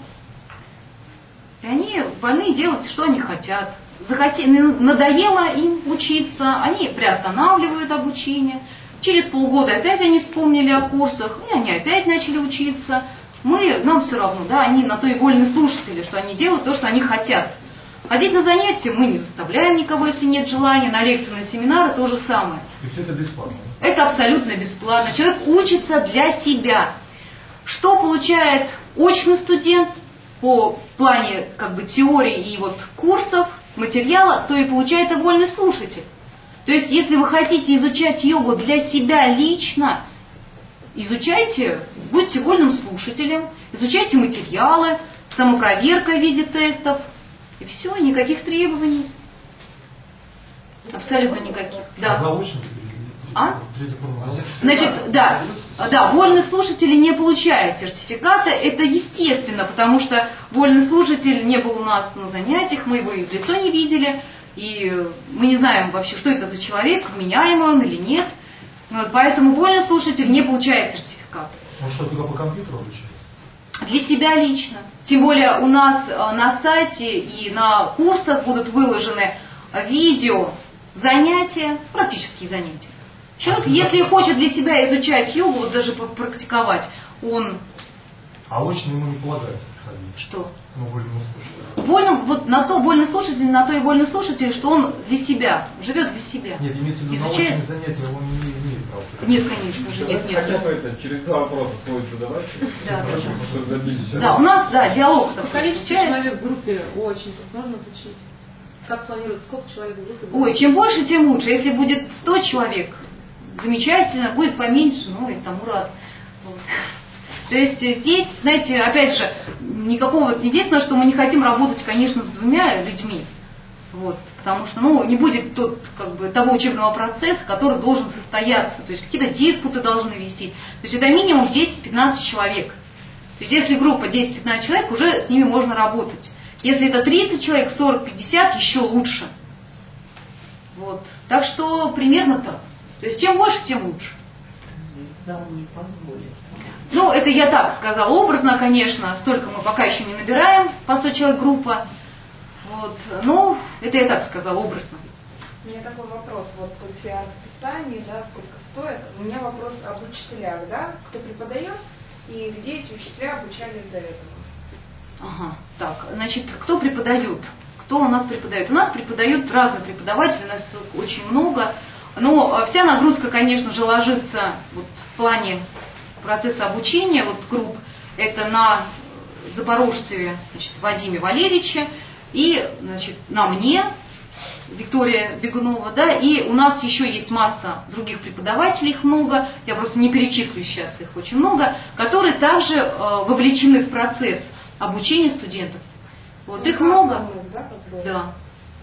И они вольны делать, что они хотят. Захоте... Надоело им учиться, они приостанавливают обучение. Через полгода опять они вспомнили о курсах, и они опять начали учиться. Мы, нам все равно, да, они на то и вольные слушатели, что они делают то, что они хотят. Ходить на занятия мы не заставляем никого, если нет желания, на лекции, на семинары то же самое. И все это бесплатно? Это абсолютно бесплатно. Человек учится для себя. Что получает очный студент по плане как бы теории и вот курсов, материала, то и получает и вольный слушатель. То есть, если вы хотите изучать йогу для себя лично, изучайте, будьте вольным слушателем, изучайте материалы, самопроверка в виде тестов, и все, никаких требований. Абсолютно никаких. Да. А заочно? А? Значит, да, да, вольные слушатели не получают сертификата, это естественно, потому что вольный слушатель не был у нас на занятиях, мы его и в лицо не видели, и мы не знаем вообще, что это за человек, вменяемый он или нет. Вот, поэтому вольный слушатель не получает сертификат. Он что, только по компьютеру обучается? Для себя лично. Тем более у нас на сайте и на курсах будут выложены видео, занятия, практические занятия. Человек, если хочет для себя изучать йогу, вот даже практиковать, он... А очно ему не полагается приходить? Что? Ну, вольному слушателю. Вольным, вот на то вольный слушатель, на то и вольный слушатель, что он для себя, живет для себя. Нет, имеется в виду, изучает... научные занятия он не имеет права. Нет, конечно же, нет, нет. Хотя бы это через два вопроса свой задавать, да, да, чтобы забили. Да, у нас, да, диалог такой. Количество человек в группе очень можно уточнить. Как планируется, сколько человек в группе? Ой, чем больше, тем лучше. Если будет сто человек, замечательно, будет поменьше, ну и тому рад. Вот. То есть здесь, знаете, опять же, никакого, единственное, что мы не хотим работать, конечно, с двумя людьми. Вот, потому что, ну, не будет тот, как бы, того учебного процесса, который должен состояться. То есть какие-то диспуты должны вести. То есть это минимум десять-пятнадцать человек. То есть если группа десять-пятнадцать человек, уже с ними можно работать. Если это тридцать человек, сорок-пятьдесят, еще лучше. Вот. Так что примерно так. То есть чем больше, тем лучше. Зал не позволит. Ну, это я так сказала образно, конечно, столько мы пока еще не набираем, по сто человек группа. Вот. Ну, это я так сказала образно. У меня такой вопрос, вот у тебя расписание, да, сколько стоит. У меня вопрос об учителях, да, кто преподает и где эти учителя обучались до этого. Ага, так, значит, кто преподает? Кто у нас преподает? У нас преподают разные преподаватели, у нас очень много. Но вся нагрузка, конечно же, ложится вот в плане процесса обучения, вот групп, это на Запорожцеве, значит, Вадиме Валерьевиче и, значит, на мне, Виктория Бегунова, да, и у нас еще есть масса других преподавателей, их много, я просто не перечислю сейчас, их очень много, которые также э, вовлечены в процесс обучения студентов. Вот ну, их много. Них, да, как бы? Да.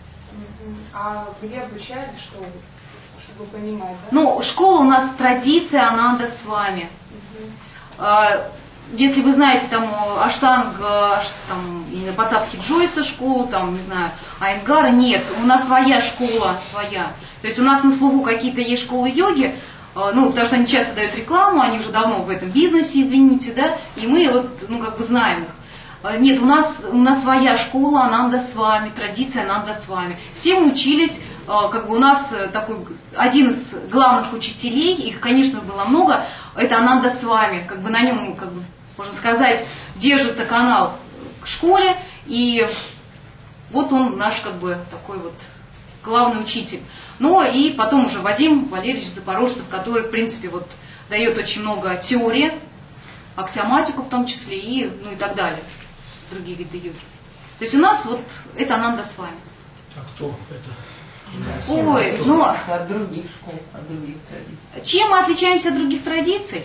А где обучают, что, чтобы понимать, да? Ну, школа у нас традиция, Ананда с вами. Угу. Если вы знаете там Аштанга, там, Патапхи Джойса школу, там, не знаю, Айнгара, нет, у нас своя школа, своя. То есть у нас на слуху какие-то есть школы йоги, ну, потому что они часто дают рекламу, они уже давно в этом бизнесе, извините, да, и мы вот, ну, как бы знаем их. Нет, у нас, у нас своя школа, Ананда с вами, традиция Ананда с вами. Все мы учились, как бы у нас такой, один из главных учителей, их, конечно, было много, это Ананда с вами, как бы на нем, как бы, можно сказать, держится канал к школе, и вот он наш, как бы, такой вот главный учитель. Ну, и потом уже Вадим Валерьевич Запорожцев, который, в принципе, вот дает очень много теории, аксиоматику в том числе, и, ну, и так далее, другие виды йоги. То есть у нас вот это Ананда с вами. А кто это? Ой, ну... От других школ, от других традиций. Чем мы отличаемся от других традиций?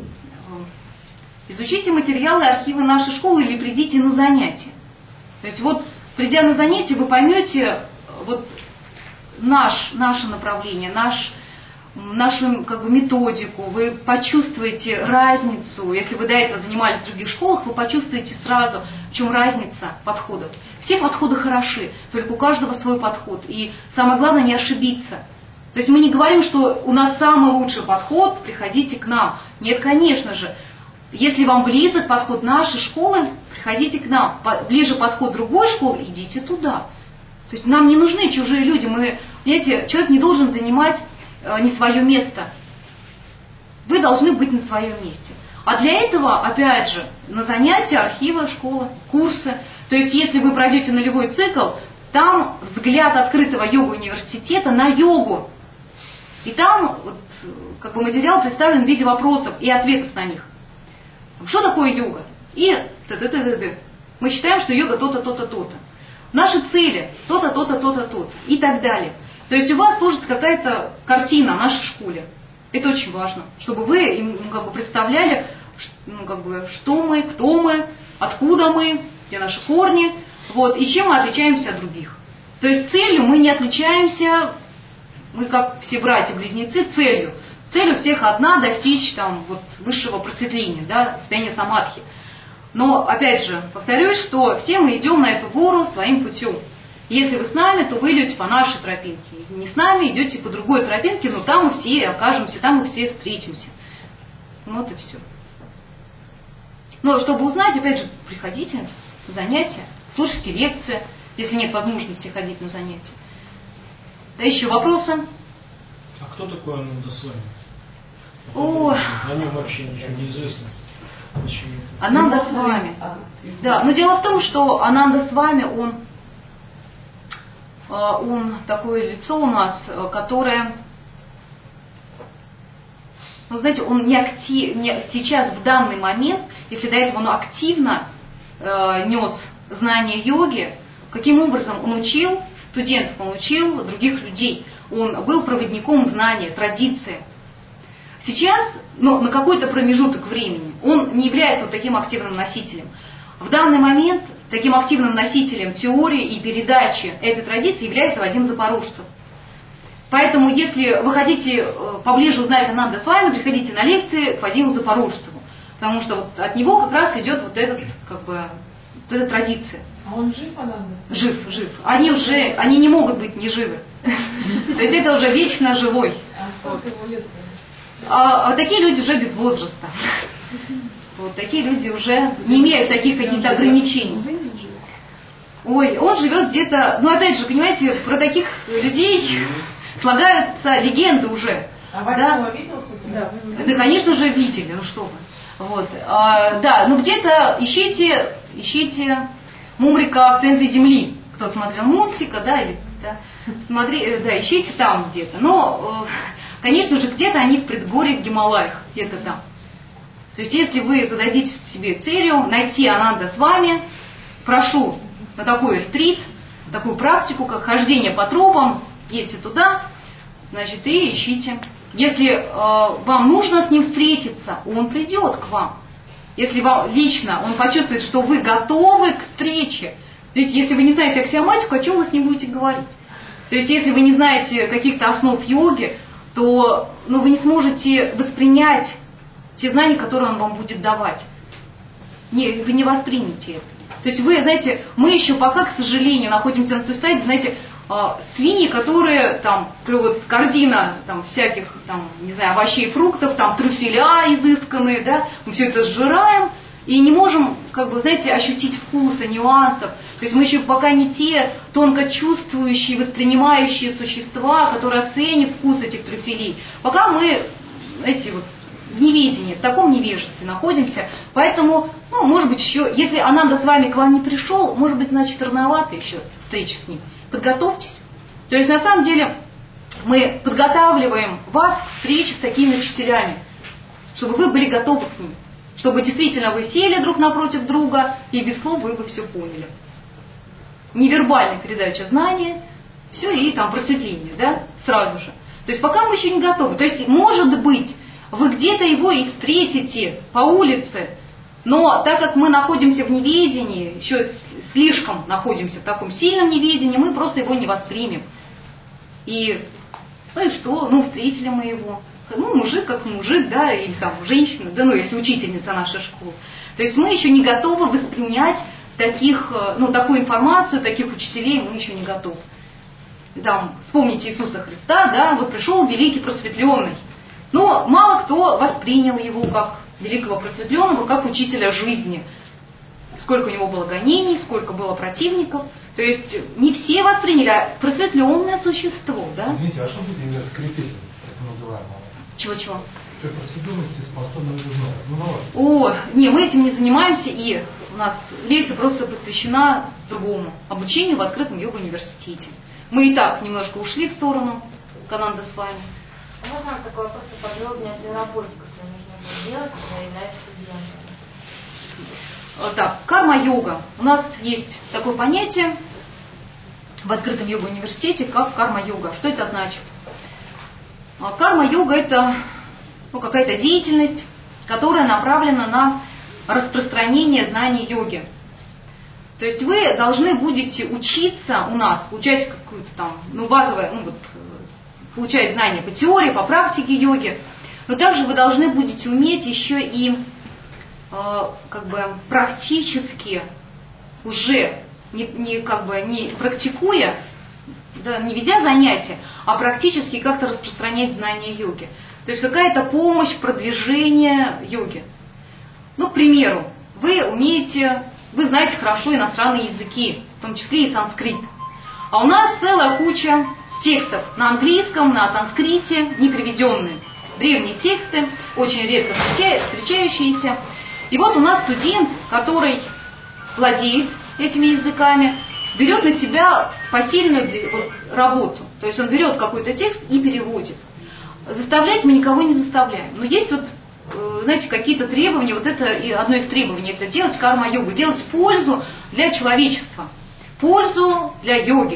Изучите материалы, архивы нашей школы или придите на занятия. То есть вот, придя на занятия, вы поймете вот наш, наше направление, наш нашу как бы, методику, вы почувствуете разницу. Если вы до этого занимались в других школах, вы почувствуете сразу, в чем разница подходов. Все подходы хороши, только у каждого свой подход. И самое главное не ошибиться. То есть мы не говорим, что у нас самый лучший подход, приходите к нам. Нет, конечно же. Если вам близок подход нашей школы, приходите к нам. Ближе подход другой школы, идите туда. То есть нам не нужны чужие люди. Мы, знаете, человек не должен занимать э, не свое место. Вы должны быть на своем месте. А для этого, опять же, на занятия, архивы, школа, курсы. То есть если вы пройдете нулевой цикл, там взгляд открытого йога-университета на йогу. И там вот, как бы материал представлен в виде вопросов и ответов на них. Что такое йога? И т-т-т-т-т. Мы считаем, что йога то-то, то-то, то-то. Наши цели то-то, то-то, то-то, то-то. И так далее. То есть у вас сложится какая-то картина о нашей школе. Это очень важно. Чтобы вы им как бы, представляли, ну, как бы, что мы, кто мы, откуда мы, где наши корни. Вот, и чем мы отличаемся от других. То есть целью мы не отличаемся, мы как все братья-близнецы, целью. Цель у всех одна — достичь там, вот, высшего просветления, да, состояния самадхи. Но, опять же, повторюсь, что все мы идем на эту гору своим путем. Если вы с нами, то вы идете по нашей тропинке. Если не с нами, идете по другой тропинке, но там мы все окажемся, там мы все встретимся. Вот и все. Но чтобы узнать, опять же, приходите на занятия, слушайте лекции, если нет возможности ходить на занятия. Да еще вопросы? А кто такой Ананда с вами? О, о нем вообще ничего не известно. Почему? Ананда с вами. Да, но дело в том, что Ананда с вами, он, он такое лицо у нас, которое, ну, знаете, он не актив, не, сейчас в данный момент, если до этого он активно э, нес знания йоги, каким образом он учил студентов, он учил других людей, он был проводником знания, традиции. Сейчас, ну, на какой-то промежуток времени, он не является вот таким активным носителем. В данный момент таким активным носителем теории и передачи этой традиции является Вадим Запорожцев. Поэтому, если вы хотите поближе узнать Ананду с вами, приходите на лекции к Вадиму Запорожцеву. Потому что вот от него как раз идет вот, этот, как бы, вот эта традиция. А он жив, Ананда? Жив, жив. Они уже, они не могут быть не живы. То есть это уже вечно живой. А сколько ему лет? А, а такие люди уже без возраста. Вот такие люди уже не имеют таких каких-то ограничений. Ой, он живет где-то, ну опять же, понимаете, про таких людей слагаются легенды уже. А да? видел? Да. Да, конечно же, видели, ну что вы. Вот. А, да, ну где-то ищите, ищите Мумрика в центре Земли. Кто смотрел мультика, да, или да, смотри, да, ищите там где-то. Но, конечно же, где-то они в предгорье, в Гималаях, где-то там. То есть, если вы зададите себе целью найти Ананда с вами, прошу на такой ретрит, на такую практику, как хождение по тропам, едьте туда, значит, и ищите. Если э, вам нужно с ним встретиться, он придет к вам. Если вам лично он почувствует, что вы готовы к встрече, то есть, если вы не знаете аксиоматику, о чем вы с ним будете говорить? То есть, если вы не знаете каких-то основ йоги, то ну, вы не сможете воспринять те знания, которые он вам будет давать. Не, вы не воспримете это. То есть вы, знаете, мы еще пока, к сожалению, находимся на той стадии, знаете, свиньи, которые там, вот корзина там, всяких, там, не знаю, овощей, фруктов, там трюфеля изысканные, да, мы все это сжираем и не можем, как бы, знаете, ощутить вкуса, нюансов. То есть мы еще пока не те тонко чувствующие, воспринимающие существа, которые оценят вкус этих трюфелей. Пока мы, эти вот, в неведении, в таком невежестве находимся. Поэтому, ну, может быть, еще, если Ананда с вами к вам не пришел, может быть, значит, рановато еще встреча с ним. Подготовьтесь. То есть, на самом деле, мы подготавливаем вас к встрече с такими учителями, чтобы вы были готовы к ним. Чтобы действительно вы сели друг напротив друга, и без слов вы бы все поняли. Невербальная передача знания, все, и там просветление, да, сразу же. То есть, пока мы еще не готовы. То есть, может быть, вы где-то его и встретите по улице, но так как мы находимся в неведении, еще слишком находимся в таком сильном неведении, мы просто его не воспримем. И Ну и что? Ну, встретили мы его. Ну, мужик как мужик, да, или там женщина, да, ну, если учительница нашей школы. То есть мы еще не готовы воспринять таких, ну, такую информацию, таких учителей мы еще не готовы. Там, вспомните Иисуса Христа, да, вот пришел великий просветленный. Но мало кто воспринял его как великого просветленного, как учителя жизни. Сколько у него было гонений, сколько было противников. То есть не все восприняли, а просветленное существо, да? Извините, а что будет именно скрипеть, так называемого? Чего-чего? Просветленности способны узнать. Ну, ну, О, не, мы этим не занимаемся, и у нас лекция просто посвящена другому обучению в открытом йога-университете. Мы и так немножко ушли в сторону Кананда с вами. А можно такой вопрос поподробнее для работы, которую нужно делать, когда является студентом? Так, карма-йога. У нас есть такое понятие в открытом йога-университете, как карма-йога. Что это значит? Карма-йога – это ну, какая-то деятельность, которая направлена на распространение знаний йоги. То есть вы должны будете учиться у нас, получать какую-то там, ну, базовое, ну, вот, получать знания по теории, по практике йоги, но также вы должны будете уметь еще и э, как бы практически уже, не, не, как бы, не практикуя, да, не ведя занятия, а практически как-то распространять знания йоги. То есть какая-то помощь, продвижение йоги. Ну, к примеру, вы умеете, вы знаете хорошо иностранные языки, в том числе и санскрит. А у нас целая куча текстов на английском, на санскрите, не переведенные. Древние тексты, очень редко встречающиеся. И вот у нас студент, который владеет этими языками, берет на себя посильную вот, работу. То есть он берет какой-то текст и переводит. Заставлять мы никого не заставляем. Но есть вот, знаете, какие-то требования, вот это и одно из требований, это делать карма-йогу, делать пользу для человечества, пользу для йоги.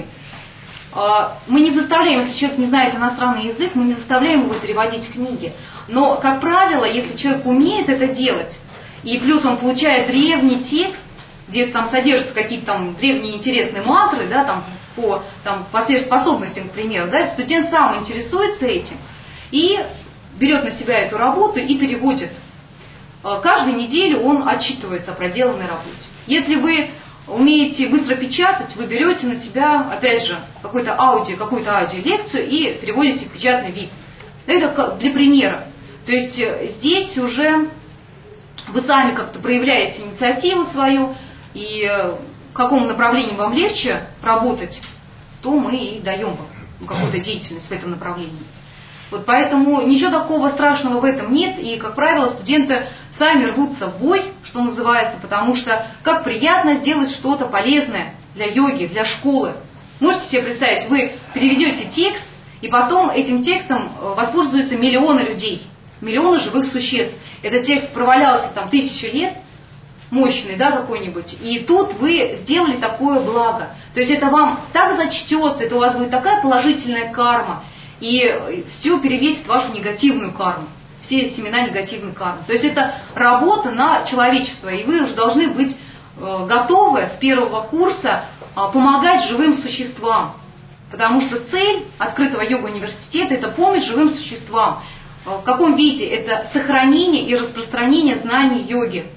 Мы не заставляем, если человек не знает иностранный язык, мы не заставляем его переводить книги. Но, как правило, если человек умеет это делать, и плюс он получает древний текст, где там содержатся какие-то там древние интересные мантры, да, там, по, там, по сверхспособностям, к примеру, да, студент сам интересуется этим и берет на себя эту работу и переводит. Каждую неделю он отчитывается о проделанной работе. Если вы умеете быстро печатать, вы берете на себя, опять же, какой-то аудио, какую-то аудиолекцию и переводите в печатный вид. Это для примера. То есть здесь уже вы сами как-то проявляете инициативу свою, и в каком направлении вам легче работать, то мы и даем вам какую-то деятельность в этом направлении. Вот поэтому ничего такого страшного в этом нет, и, как правило, студенты сами рвутся в бой, что называется, потому что как приятно сделать что-то полезное для йоги, для школы. Можете себе представить, вы переведете текст, и потом этим текстом воспользуются миллионы людей, миллионы живых существ. Этот текст провалялся там тысячу лет, мощный, да, какой-нибудь, и тут вы сделали такое благо. То есть это вам так зачтется, это у вас будет такая положительная карма, и все перевесит вашу негативную карму, все семена негативной кармы. То есть это работа на человечество, и вы уже должны быть э, готовы с первого курса э, помогать живым существам. Потому что цель открытого йога-университета – это помощь живым существам. Э, в каком виде? Это сохранение и распространение знаний йоги.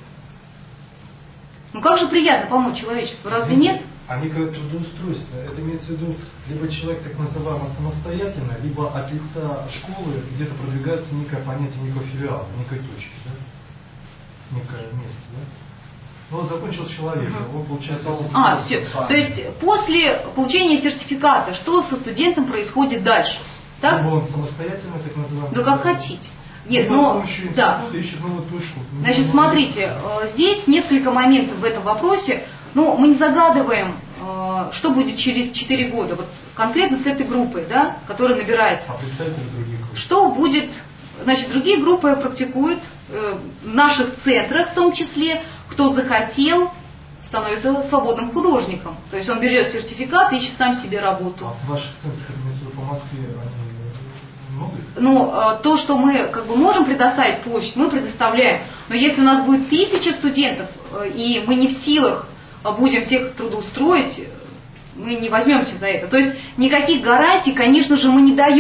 Ну как же приятно помочь человечеству, разве нет? А некое трудоустройство, это имеется в виду, либо человек так называемый самостоятельно, либо от лица школы где-то продвигается некое понятие, некого филиала, некой точки, да? Некое место, да? Ну вот закончил человек, угу. Он получается... А, все. То есть после получения сертификата, что со студентом происходит дальше? Так? Либо он самостоятельно, так называемый... Ну как хотите. Нет, но... Да. Ищет новую точку. Значит, смотрите, здесь несколько моментов в этом вопросе. Ну, мы не загадываем, что будет через четыре года, вот конкретно с этой группой, да, которая набирается. А представители других групп? Что будет, значит, другие группы практикуют в наших центрах, в том числе, кто захотел, становится свободным художником. То есть он берет сертификат и ищет сам себе работу. А в ваших центрах, если по Москве, они много? Ну, то, что мы как бы можем предоставить площадь, мы предоставляем. Но если у нас будет тысяча студентов, и мы не в силах будем всех трудоустроить, мы не возьмемся за это. То есть никаких гарантий, конечно же, мы не даем.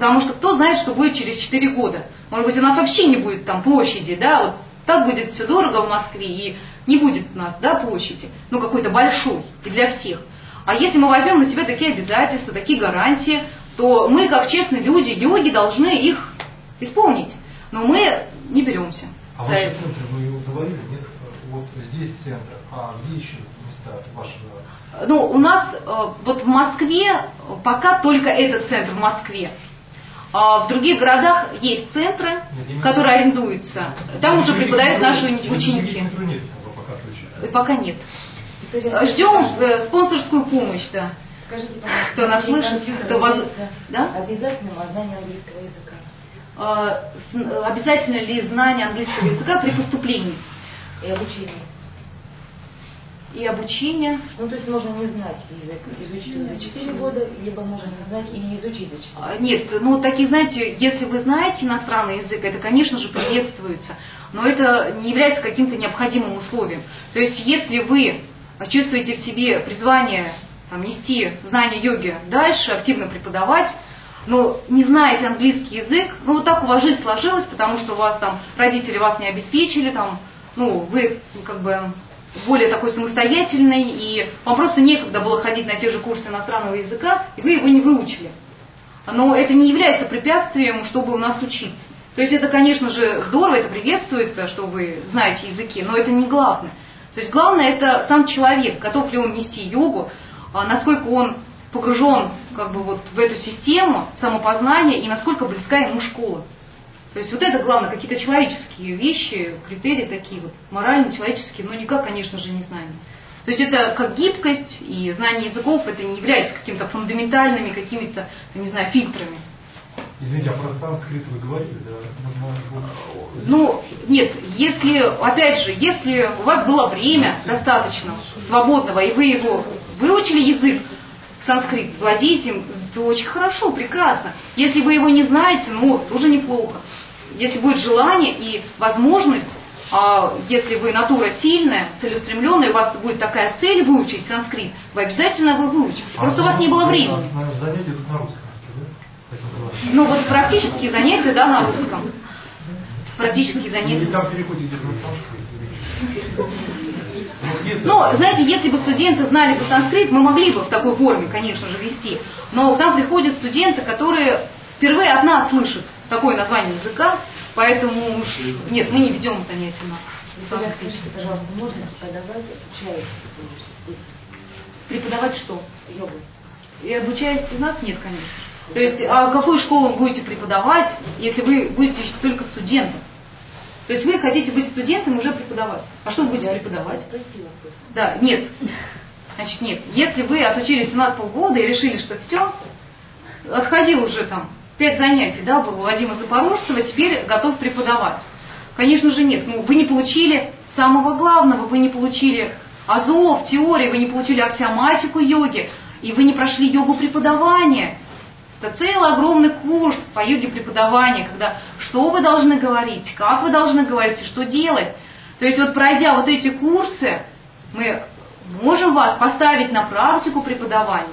Потому что кто знает, что будет через четыре года. Может быть, у нас вообще не будет там площади, да, вот так будет все дорого в Москве, и не будет у нас, да, площади, ну, какой-то большой, и для всех. А если мы возьмем на себя такие обязательства, такие гарантии, то мы, как честные люди, йоги, должны их исполнить. Но мы не беремся. А ваши это. Центры, вы говорили, нет? Вот здесь центр, а где еще места вашего? Ну, у нас вот в Москве пока только этот центр в Москве. А в других городах есть центры, нет, которые арендуются. Там уже преподают наши ученики. Нет, пока, пока нет. Ждем э, спонсорскую помощь, да. Скажите, пожалуйста, кто нас слышит, кто воз... да? Обязательно знание английского языка? А, с, обязательно ли знание английского языка при поступлении? И обучение. И обучение. Ну, то есть можно не знать язык, изучить его за четыре года, либо можно не знать и не изучить за четыре года. Нет, ну, такие, знаете, если вы знаете иностранный язык, это, конечно же, приветствуется, но это не является каким-то необходимым условием. То есть, если вы чувствуете в себе призвание там, нести знания йоги дальше, активно преподавать, но не знаете английский язык, ну, вот так у вас жизнь сложилась, потому что у вас там родители вас не обеспечили, там, ну, вы как бы более такой самостоятельный, и вам просто некогда было ходить на те же курсы иностранного языка, и вы его не выучили. Но это не является препятствием, чтобы у нас учиться. То есть это, конечно же, здорово, это приветствуется, что вы знаете языки, но это не главное. То есть главное это сам человек, готов ли он нести йогу, насколько он погружен как бы, вот, в эту систему самопознания и насколько близка ему школа. То есть вот это главное, какие-то человеческие вещи, критерии такие вот, морально-человеческие, но никак, конечно же, не знания. То есть это как гибкость и знание языков, это не является какими-то фундаментальными, какими-то, не знаю, фильтрами. Извините, а про санскрит вы говорили, да? Ну, нет, если, опять же, если у вас было время достаточно свободного, и вы его выучили язык, санскрит, владеете им, то очень хорошо, прекрасно. Если вы его не знаете, ну, тоже неплохо. Если будет желание и возможность, а если вы натура сильная, целеустремленная, у вас будет такая цель выучить санскрит, вы обязательно его выучите. Просто а у вас не было времени. Занятия тут на русском, да? Ну, вот практические занятия, да, на русском. Практические занятия. Там переход идет на санскрит. Ну, знаете, если бы студенты знали бы санскрит, мы могли бы в такой форме, конечно же, вести. Но к нам приходят студенты, которые впервые от нас слышат такое название языка, поэтому уж нет, мы не ведем занятия на санскрите. Скажите, пожалуйста, можно преподавать обучающихся в университете? Преподавать что? Йогу. И обучаясь у нас нет, конечно. То есть, а какую школу вы будете преподавать, если вы будете еще только студентом? То есть вы хотите быть студентом и уже преподавать. А что вы будете преподавать? Да, нет. Значит, нет. Если вы отучились у нас полгода и решили, что все, отходил уже там пять занятий, да, был у Вадима Запорожцева, теперь готов преподавать. Конечно же нет. Ну, вы не получили самого главного, вы не получили азов, теории, вы не получили аксиоматику йоги, и вы не прошли йогу преподавания. Это целый огромный курс по йоге преподавания, когда что вы должны говорить, как вы должны говорить и что делать. То есть вот пройдя вот эти курсы, мы можем вас поставить на практику преподавания.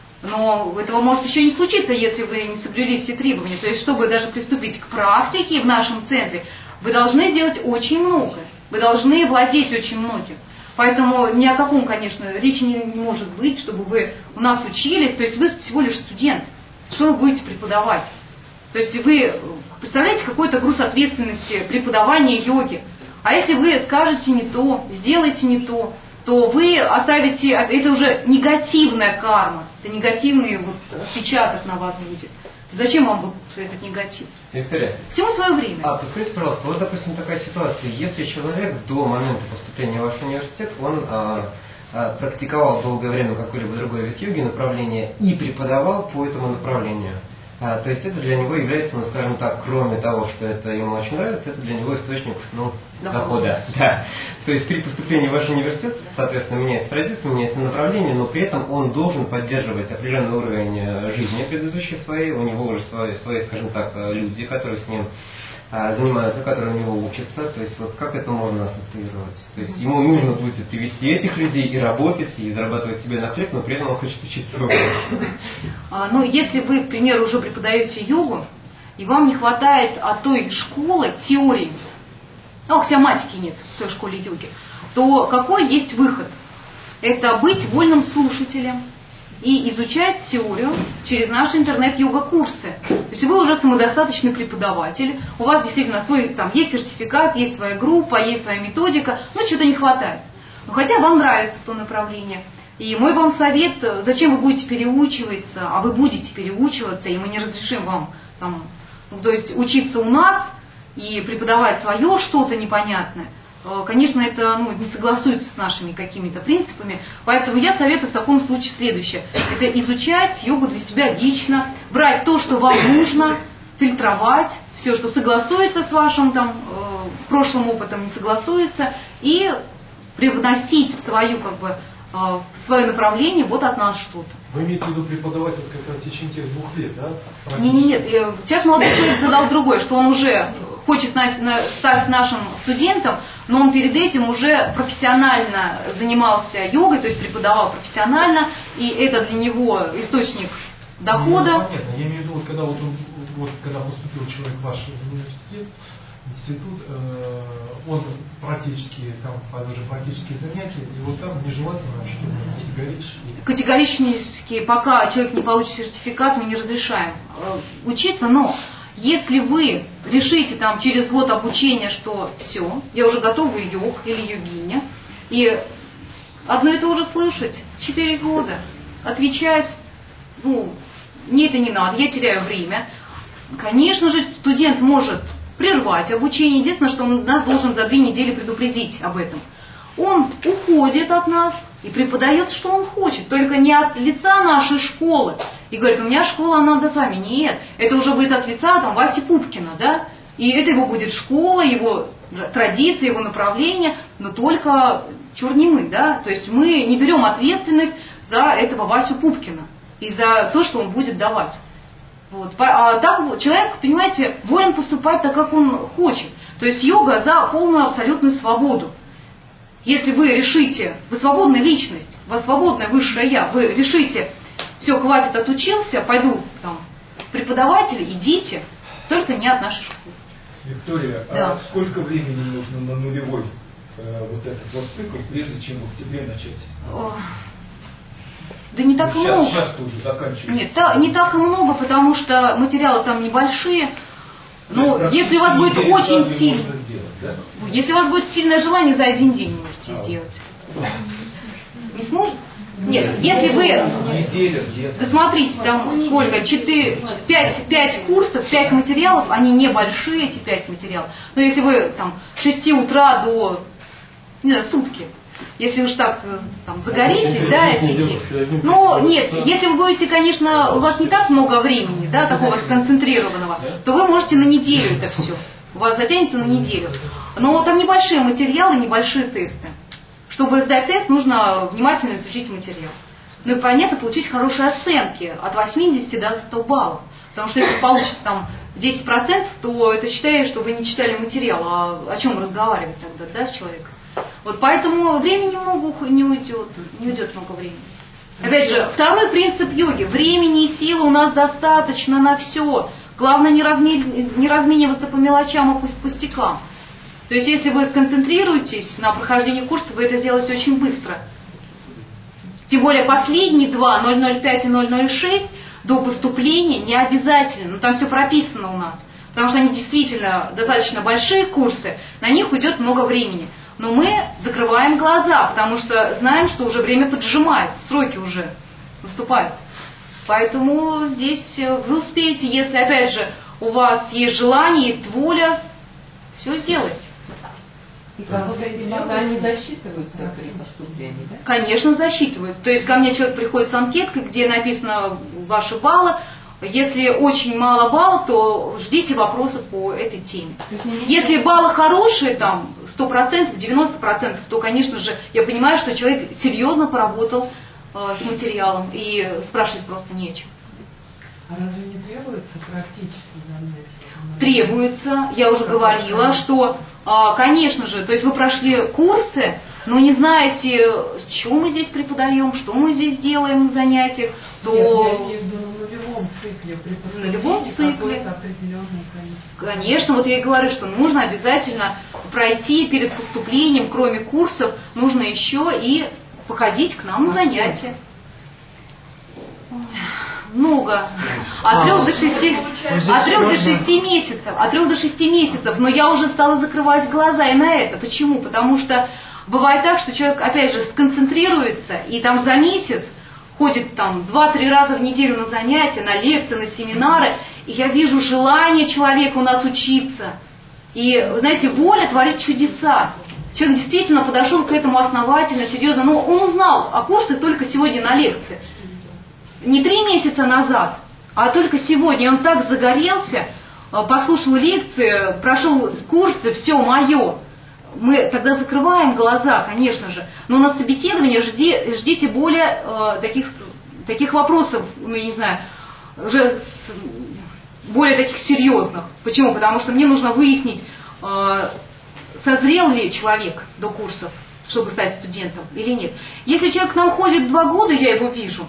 Но этого может еще не случиться, если вы не соблюли все требования. То есть чтобы даже приступить к практике в нашем центре, вы должны делать очень многое. Вы должны владеть очень многим. Поэтому ни о каком, конечно, речи не может быть, чтобы вы у нас учились. То есть вы всего лишь студент. Что вы будете преподавать? То есть вы представляете какой-то груз ответственности преподавания йоги. А если вы скажете не то, сделаете не то, то вы оставите, это уже негативная карма, это негативный вот отпечаток на вас будет. Зачем вам вот этот негатив? Виктория. Всему свое время. А, подскажите, пожалуйста, вот, допустим, такая ситуация, если человек до момента поступления в ваш университет, он а, а, практиковал долгое время какой-либо другой вид йоги, направление, и преподавал по этому направлению, а, то есть это для него является, ну, скажем так, кроме того, что это ему очень нравится, это для него источник, ну, дохода. Да. То есть при поступлении в ваш университет, соответственно, меняется традиция, меняется направление, но при этом он должен поддерживать определенный уровень жизни предыдущей своей, у него уже свои, свои, скажем так, люди, которые с ним занимаются, которые у него учатся, то есть вот как это можно ассоциировать? То есть ему нужно будет привести этих людей и работать, и зарабатывать себе на хлеб, но при этом он хочет учиться. Ну, если вы, к примеру, уже преподаете йогу, и вам не хватает от той школы теории, ну, аксиоматики нет в той школе йоги, то какой есть выход? Это быть вольным слушателем и изучать теорию через наши интернет-йога-курсы. То есть вы уже самодостаточный преподаватель, у вас действительно свой, там, есть сертификат, есть своя группа, есть своя методика, но чего-то не хватает. Но хотя вам нравится то направление. И мой вам совет, зачем вы будете переучиваться, а вы будете переучиваться, и мы не разрешим вам там, то есть учиться у нас и преподавать свое что-то непонятное. Конечно, это ну, не согласуется с нашими какими-то принципами, поэтому я советую в таком случае следующее. Это изучать йогу для себя лично, брать то, что вам нужно, фильтровать, все, что согласуется с вашим там, э, прошлым опытом, не согласуется, и привносить в свою, как бы, э, в свое направление вот от нас что-то. Вы имеете в виду преподаватель как раз в течение тех двух лет, да? Нет, нет, нет. Сейчас молодой человек задал другое, что он уже хочет стать нашим студентом, но он перед этим уже профессионально занимался йогой, то есть преподавал профессионально, и это для него источник дохода. Ну, понятно, я имею в виду, вот когда, вот он, вот, когда поступил человек в ваш университет, институт, э, он практически, там, уже практические занятия, и вот там нежелательно, чтобы категорически... Категорически, пока человек не получит сертификат, мы не разрешаем э, учиться, но если вы решите там через год обучения, что все, я уже готовый йог или йогиня, и одно и то же слышать, четыре года, отвечать, ну, мне это не надо, я теряю время, конечно же, студент может прервать обучение, единственное, что он нас должен за две недели предупредить об этом. Он уходит от нас и преподает, что он хочет, только не от лица нашей школы. И говорит, у меня школа, надо с вами. Нет, это уже будет от лица там, Васи Пупкина, да? И это его будет школа, его традиции, его направление, но только чур не мы, да? То есть мы не берем ответственность за этого Васю Пупкина и за то, что он будет давать. Вот. А так человек, понимаете, волен поступать так, как он хочет. То есть йога за полную абсолютную свободу. Если вы решите, вы свободная личность, у вас свободное высшее я, вы решите, все, хватит, отучился, пойду там, преподаватель, идите, только не от нашей школы. Виктория, да. А сколько времени нужно на нулевой э, вот этот вот цикл, прежде чем в октябре начать? О, да не так ну, много. Сейчас, сейчас уже заканчивается. Нет, та, не так и много, потому что материалы там небольшие. Но если у вас будет очень сильно, да? Если у вас будет сильное желание, за один день можете а, сделать. Не сможете? Нет, если вы... Неделя, да смотрите, там сколько? четыре, пять, пять курсов, пять материалов, они небольшие, эти пять материалов. Но если вы там с шести утра до, не знаю, сутки, если уж так там загоритесь, да, если... Но нет, если вы будете, конечно, у вас не так много времени, да, такого сконцентрированного, то вы можете на неделю это все. У вас затянется на неделю. Но там небольшие материалы, небольшие тесты. Чтобы сдать тест, нужно внимательно изучить материал. Ну и, понятно, получить хорошие оценки от восьмидесяти до ста баллов. Потому что если получится там десять процентов, то это считаю, что вы не читали материал, а о чем разговаривать тогда, да, с человеком. Вот поэтому времени много не уйдет, не уйдет много времени. Опять же, второй принцип йоги. Времени и силы у нас достаточно на все. Главное не, разми... не размениваться по мелочам, а по пустякам. То есть, если вы сконцентрируетесь на прохождении курса, вы это сделаете очень быстро. Тем более, последние два, ноль ноль пять и ноль ноль шесть, до поступления не обязательно. Но там все прописано у нас. Потому что они действительно достаточно большие курсы, на них уйдет много времени. Но мы закрываем глаза, потому что знаем, что уже время поджимает, сроки уже наступают. Поэтому здесь вы успеете, если, опять же, у вас есть желание, есть воля, все сделать. И вот эти баллы, они засчитываются при поступлении, да? Конечно, засчитываются. То есть ко мне человек приходит с анкеткой, где написано ваши баллы. Если очень мало баллов, то ждите вопросы по этой теме. Если баллы хорошие, там сто процентов, девяносто процентов, то, конечно же, я понимаю, что человек серьезно поработал э, с материалом, и спрашивать просто нечего. А разве не требуется практически занятия? Требуется, я уже говорила, что, конечно же, то есть вы прошли курсы, но не знаете, что мы здесь преподаем, что мы здесь делаем на занятиях, то... Нет, я имею в виду на нулевом цикле, при на любом цикле. Определенное количество. Конечно, вот я и говорю, что нужно обязательно пройти перед поступлением, кроме курсов, нужно еще и походить к нам на занятия. Много. От трех до шести, от трех до шести месяцев. От трех до шести месяцев. Но я уже стала закрывать глаза и на это. Почему? Потому что бывает так, что человек, опять же, сконцентрируется и там за месяц ходит там два-три раза в неделю на занятия, на лекции, на семинары, и я вижу желание человека у нас учиться. И, вы знаете, воля творит чудеса. Человек действительно подошел к этому основательно, серьезно, но он узнал о курсе только сегодня на лекции. Не три месяца назад, а только сегодня. И он так загорелся, послушал лекции, прошел курсы, все мое. Мы тогда закрываем глаза, конечно же, но на собеседовании жди, ждите более э, таких, таких вопросов, ну, я не знаю, уже более таких серьезных. Почему? Потому что мне нужно выяснить, э, созрел ли человек до курсов, чтобы стать студентом или нет. Если человек к нам ходит два года, я его вижу,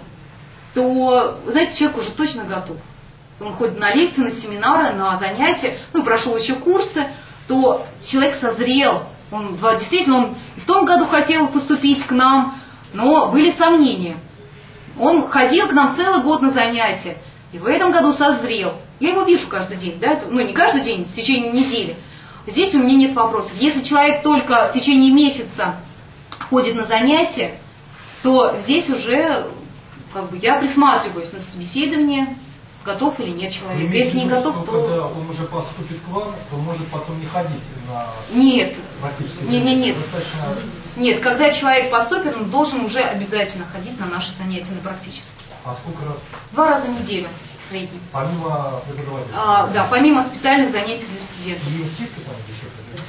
то, знаете, человек уже точно готов. Он ходит на лекции, на семинары, на занятия, ну, прошел еще курсы, то человек созрел. Он, действительно, он и в том году хотел поступить к нам, но были сомнения. Он ходил к нам целый год на занятия, и в этом году созрел. Я его вижу каждый день, да, ну не каждый день, в течение недели. Здесь у меня нет вопросов. Если человек только в течение месяца ходит на занятия, то здесь уже как бы я присматриваюсь на собеседование, готов или нет человек. Вы Если не виду, готов, то... Когда он уже поступит к вам, то может потом не ходить на... Нет. Практически. Нет, нет, нет. Достаточно... Нет, когда человек поступит, он должен уже обязательно ходить на наши занятия, на практически. А сколько раз? Два раза в неделю в среднем. Помимо преподавателя? А, да, помимо специальных занятий для студентов. И скидка там еще?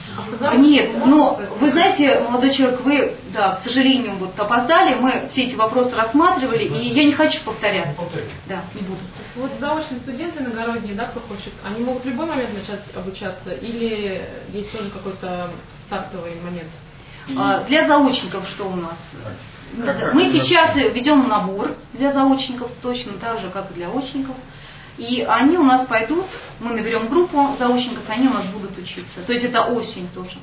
Нет, но вы знаете, молодой человек, вы, да, к сожалению, вот опоздали, мы все эти вопросы рассматривали, и я не хочу повторяться. Да, не буду. Вот заочные студенты иногородние, да, кто хочет, они могут в любой момент начать обучаться или есть тоже какой-то стартовый момент? А, для заочников что у нас? Как, мы сейчас ведем набор для заочников, точно так же, как и для очников. И они у нас пойдут, мы наберем группу заочников, они у нас будут учиться. То есть это осень тоже.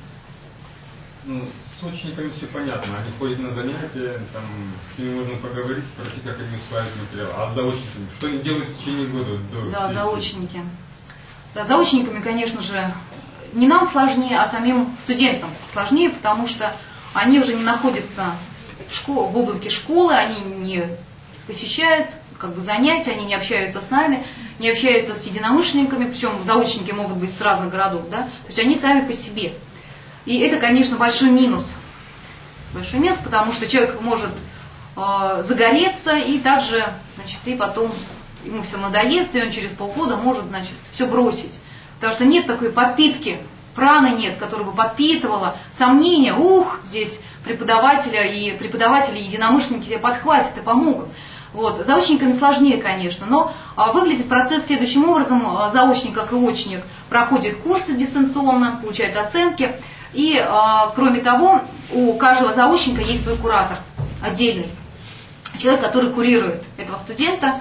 Ну, с очниками все понятно. Они ходят на занятия, там, с ними можно поговорить, спросить, как они усваивают материал. А с заочниками? Что они делают в течение года? До да, сессии? Заочники. Да, заочниками, конечно же, не нам сложнее, а самим студентам сложнее, потому что они уже не находятся в, школ, в облаке школы, они не посещают как бы занятия, они не общаются с нами, не общаются с единомышленниками, причем заочники могут быть с разных городов, да, то есть они сами по себе. И это, конечно, большой минус. Большой минус, потому что человек может э, загореться и также, значит, и потом ему все надоест, и он через полгода может, значит, все бросить. Потому что нет такой подпитки, праны нет, которая бы подпитывала сомнения, ух, здесь преподавателя и преподаватели, единомышленники тебе подхватят и помогут. Вот. Заочниками сложнее, конечно, но а, выглядит процесс следующим образом. А, заочник, как и очник, проходит курсы дистанционно, получает оценки. И, а, кроме того, у каждого заочника есть свой куратор отдельный. Человек, который курирует этого студента,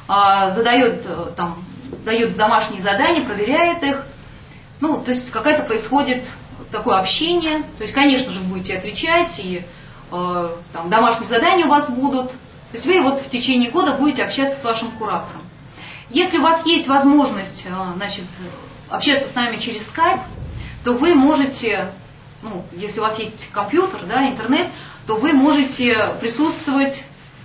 а, задает, там, дает домашние задания, проверяет их. Ну, то есть какая-то происходит такое общение. То есть, конечно же, вы будете отвечать, и а, там, домашние задания у вас будут. То есть вы вот в течение года будете общаться с вашим куратором. Если у вас есть возможность, значит, общаться с нами через скайп, то вы можете, ну, если у вас есть компьютер, да, интернет, то вы можете присутствовать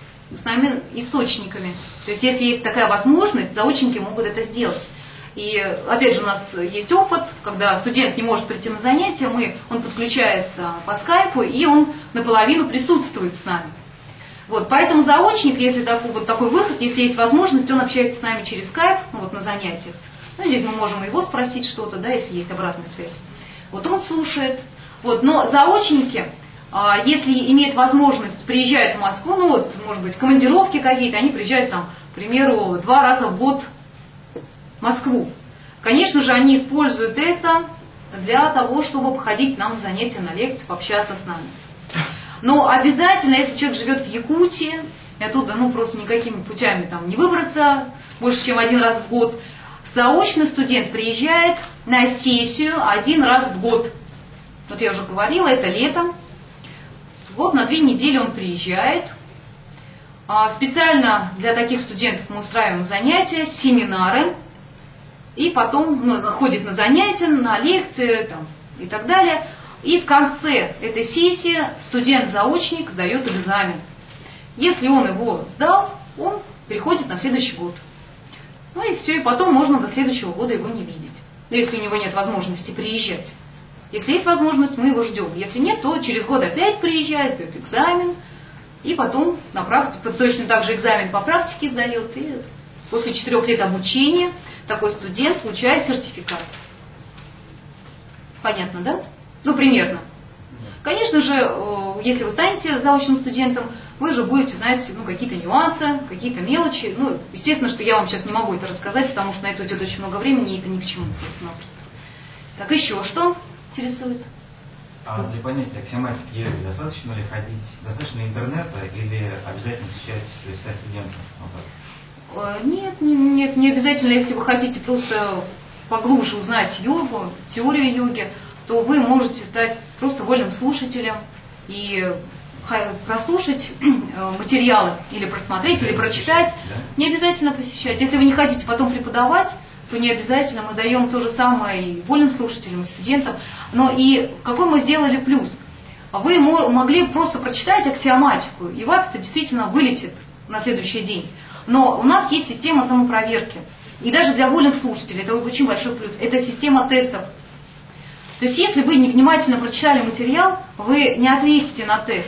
с нами и с очниками. То есть если есть такая возможность, заочники могут это сделать. И опять же у нас есть опыт, когда студент не может прийти на занятия, мы, он подключается по скайпу, и он наполовину присутствует с нами. Вот, поэтому заочник, если такой, вот такой выход, если есть возможность, он общается с нами через скайп, ну, вот на занятиях. Ну, здесь мы можем его спросить что-то, да, если есть обратная связь. Вот он слушает. Вот, но заочники, а, если имеют возможность приезжать в Москву, ну вот, может быть, командировки какие-то, они приезжают там к примеру, два раза в год в Москву. Конечно же, они используют это для того, чтобы походить нам на занятия, на лекции, пообщаться с нами. Но обязательно, если человек живет в Якутии, и оттуда ну, просто никакими путями там не выбраться больше, чем один раз в год, заочный студент приезжает на сессию один раз в год. Вот я уже говорила, это летом. Вот на две недели он приезжает. Специально для таких студентов мы устраиваем занятия, семинары. И потом ну, ходит на занятия, на лекции там, и так далее. И в конце этой сессии студент-заочник сдает экзамен. Если он его сдал, он переходит на следующий год. Ну и все, и потом можно до следующего года его не видеть. Если у него нет возможности приезжать. Если есть возможность, мы его ждем. Если нет, то через год опять приезжает, дает экзамен. И потом на практике, точно так же экзамен по практике сдает. И после четырех лет обучения такой студент получает сертификат. Понятно, да? Ну, примерно. Конечно же, если вы станете заочным студентом, вы же будете знать ну, какие-то нюансы, какие-то мелочи. Ну, естественно, что я вам сейчас не могу это рассказать, потому что на это уйдет очень много времени, и это ни к чему просто-напросто. Так, еще что интересует? А для понятия аксиоматики йоги достаточно ли ходить, достаточно интернета или обязательно встречать студентов? Вот нет, нет, не обязательно, если вы хотите просто поглубже узнать йогу, теорию йоги, то вы можете стать просто вольным слушателем и прослушать материалы, или просмотреть, или прочитать. Не обязательно посещать. Если вы не хотите потом преподавать, то не обязательно. Мы даем то же самое и вольным слушателям, и студентам. Но и какой мы сделали плюс? Вы могли просто прочитать аксиоматику, и у вас это действительно вылетит на следующий день. Но у нас есть система самопроверки. И даже для вольных слушателей, это очень большой плюс, это система тестов. То есть, если вы невнимательно прочитали материал, вы не ответите на тест.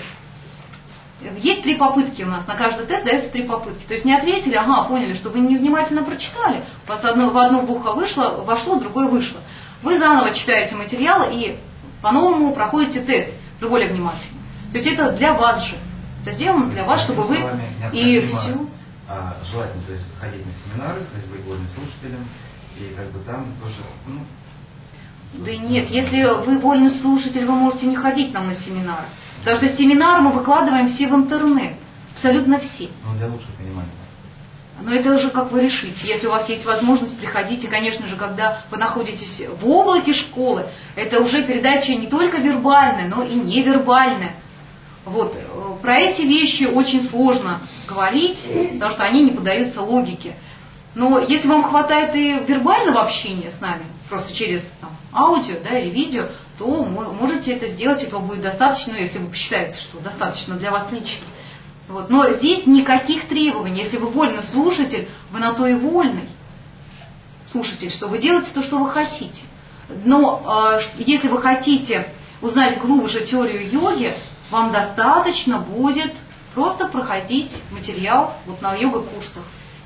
Есть три попытки у нас, на каждый тест дается три попытки. То есть, не ответили, ага, поняли, что вы невнимательно прочитали, у вас одно, в одно ухо вышло, вошло, в другое вышло. Вы заново читаете материал и по-новому проходите тест, уже более внимательно. То есть, это для вас же. Это сделано для вас, чтобы вы и все... А, желательно, то есть, ходить на семинары, то есть быть вольным слушателем, и как бы там тоже, ну... Да нет, если вы вольный слушатель, вы можете не ходить нам на семинары. Потому что семинары мы выкладываем все в интернет. Абсолютно все. Ну, для лучшего понимания. Но это уже как вы решите. Если у вас есть возможность, приходите. Конечно же, когда вы находитесь в облаке школы, это уже передача не только вербальная, но и невербальная. Вот. Про эти вещи очень сложно говорить, потому что они не поддаются логике. Но если вам хватает и вербального общения с нами, просто через там, аудио да, или видео, то можете это сделать, этого будет достаточно, если вы посчитаете, что достаточно для вас лично. Вот. Но здесь никаких требований. Если вы вольный слушатель, вы на то и вольный слушатель, что вы делаете то, что вы хотите. Но э, если вы хотите узнать глубже теорию йоги, вам достаточно будет просто проходить материал вот на йога-курсах.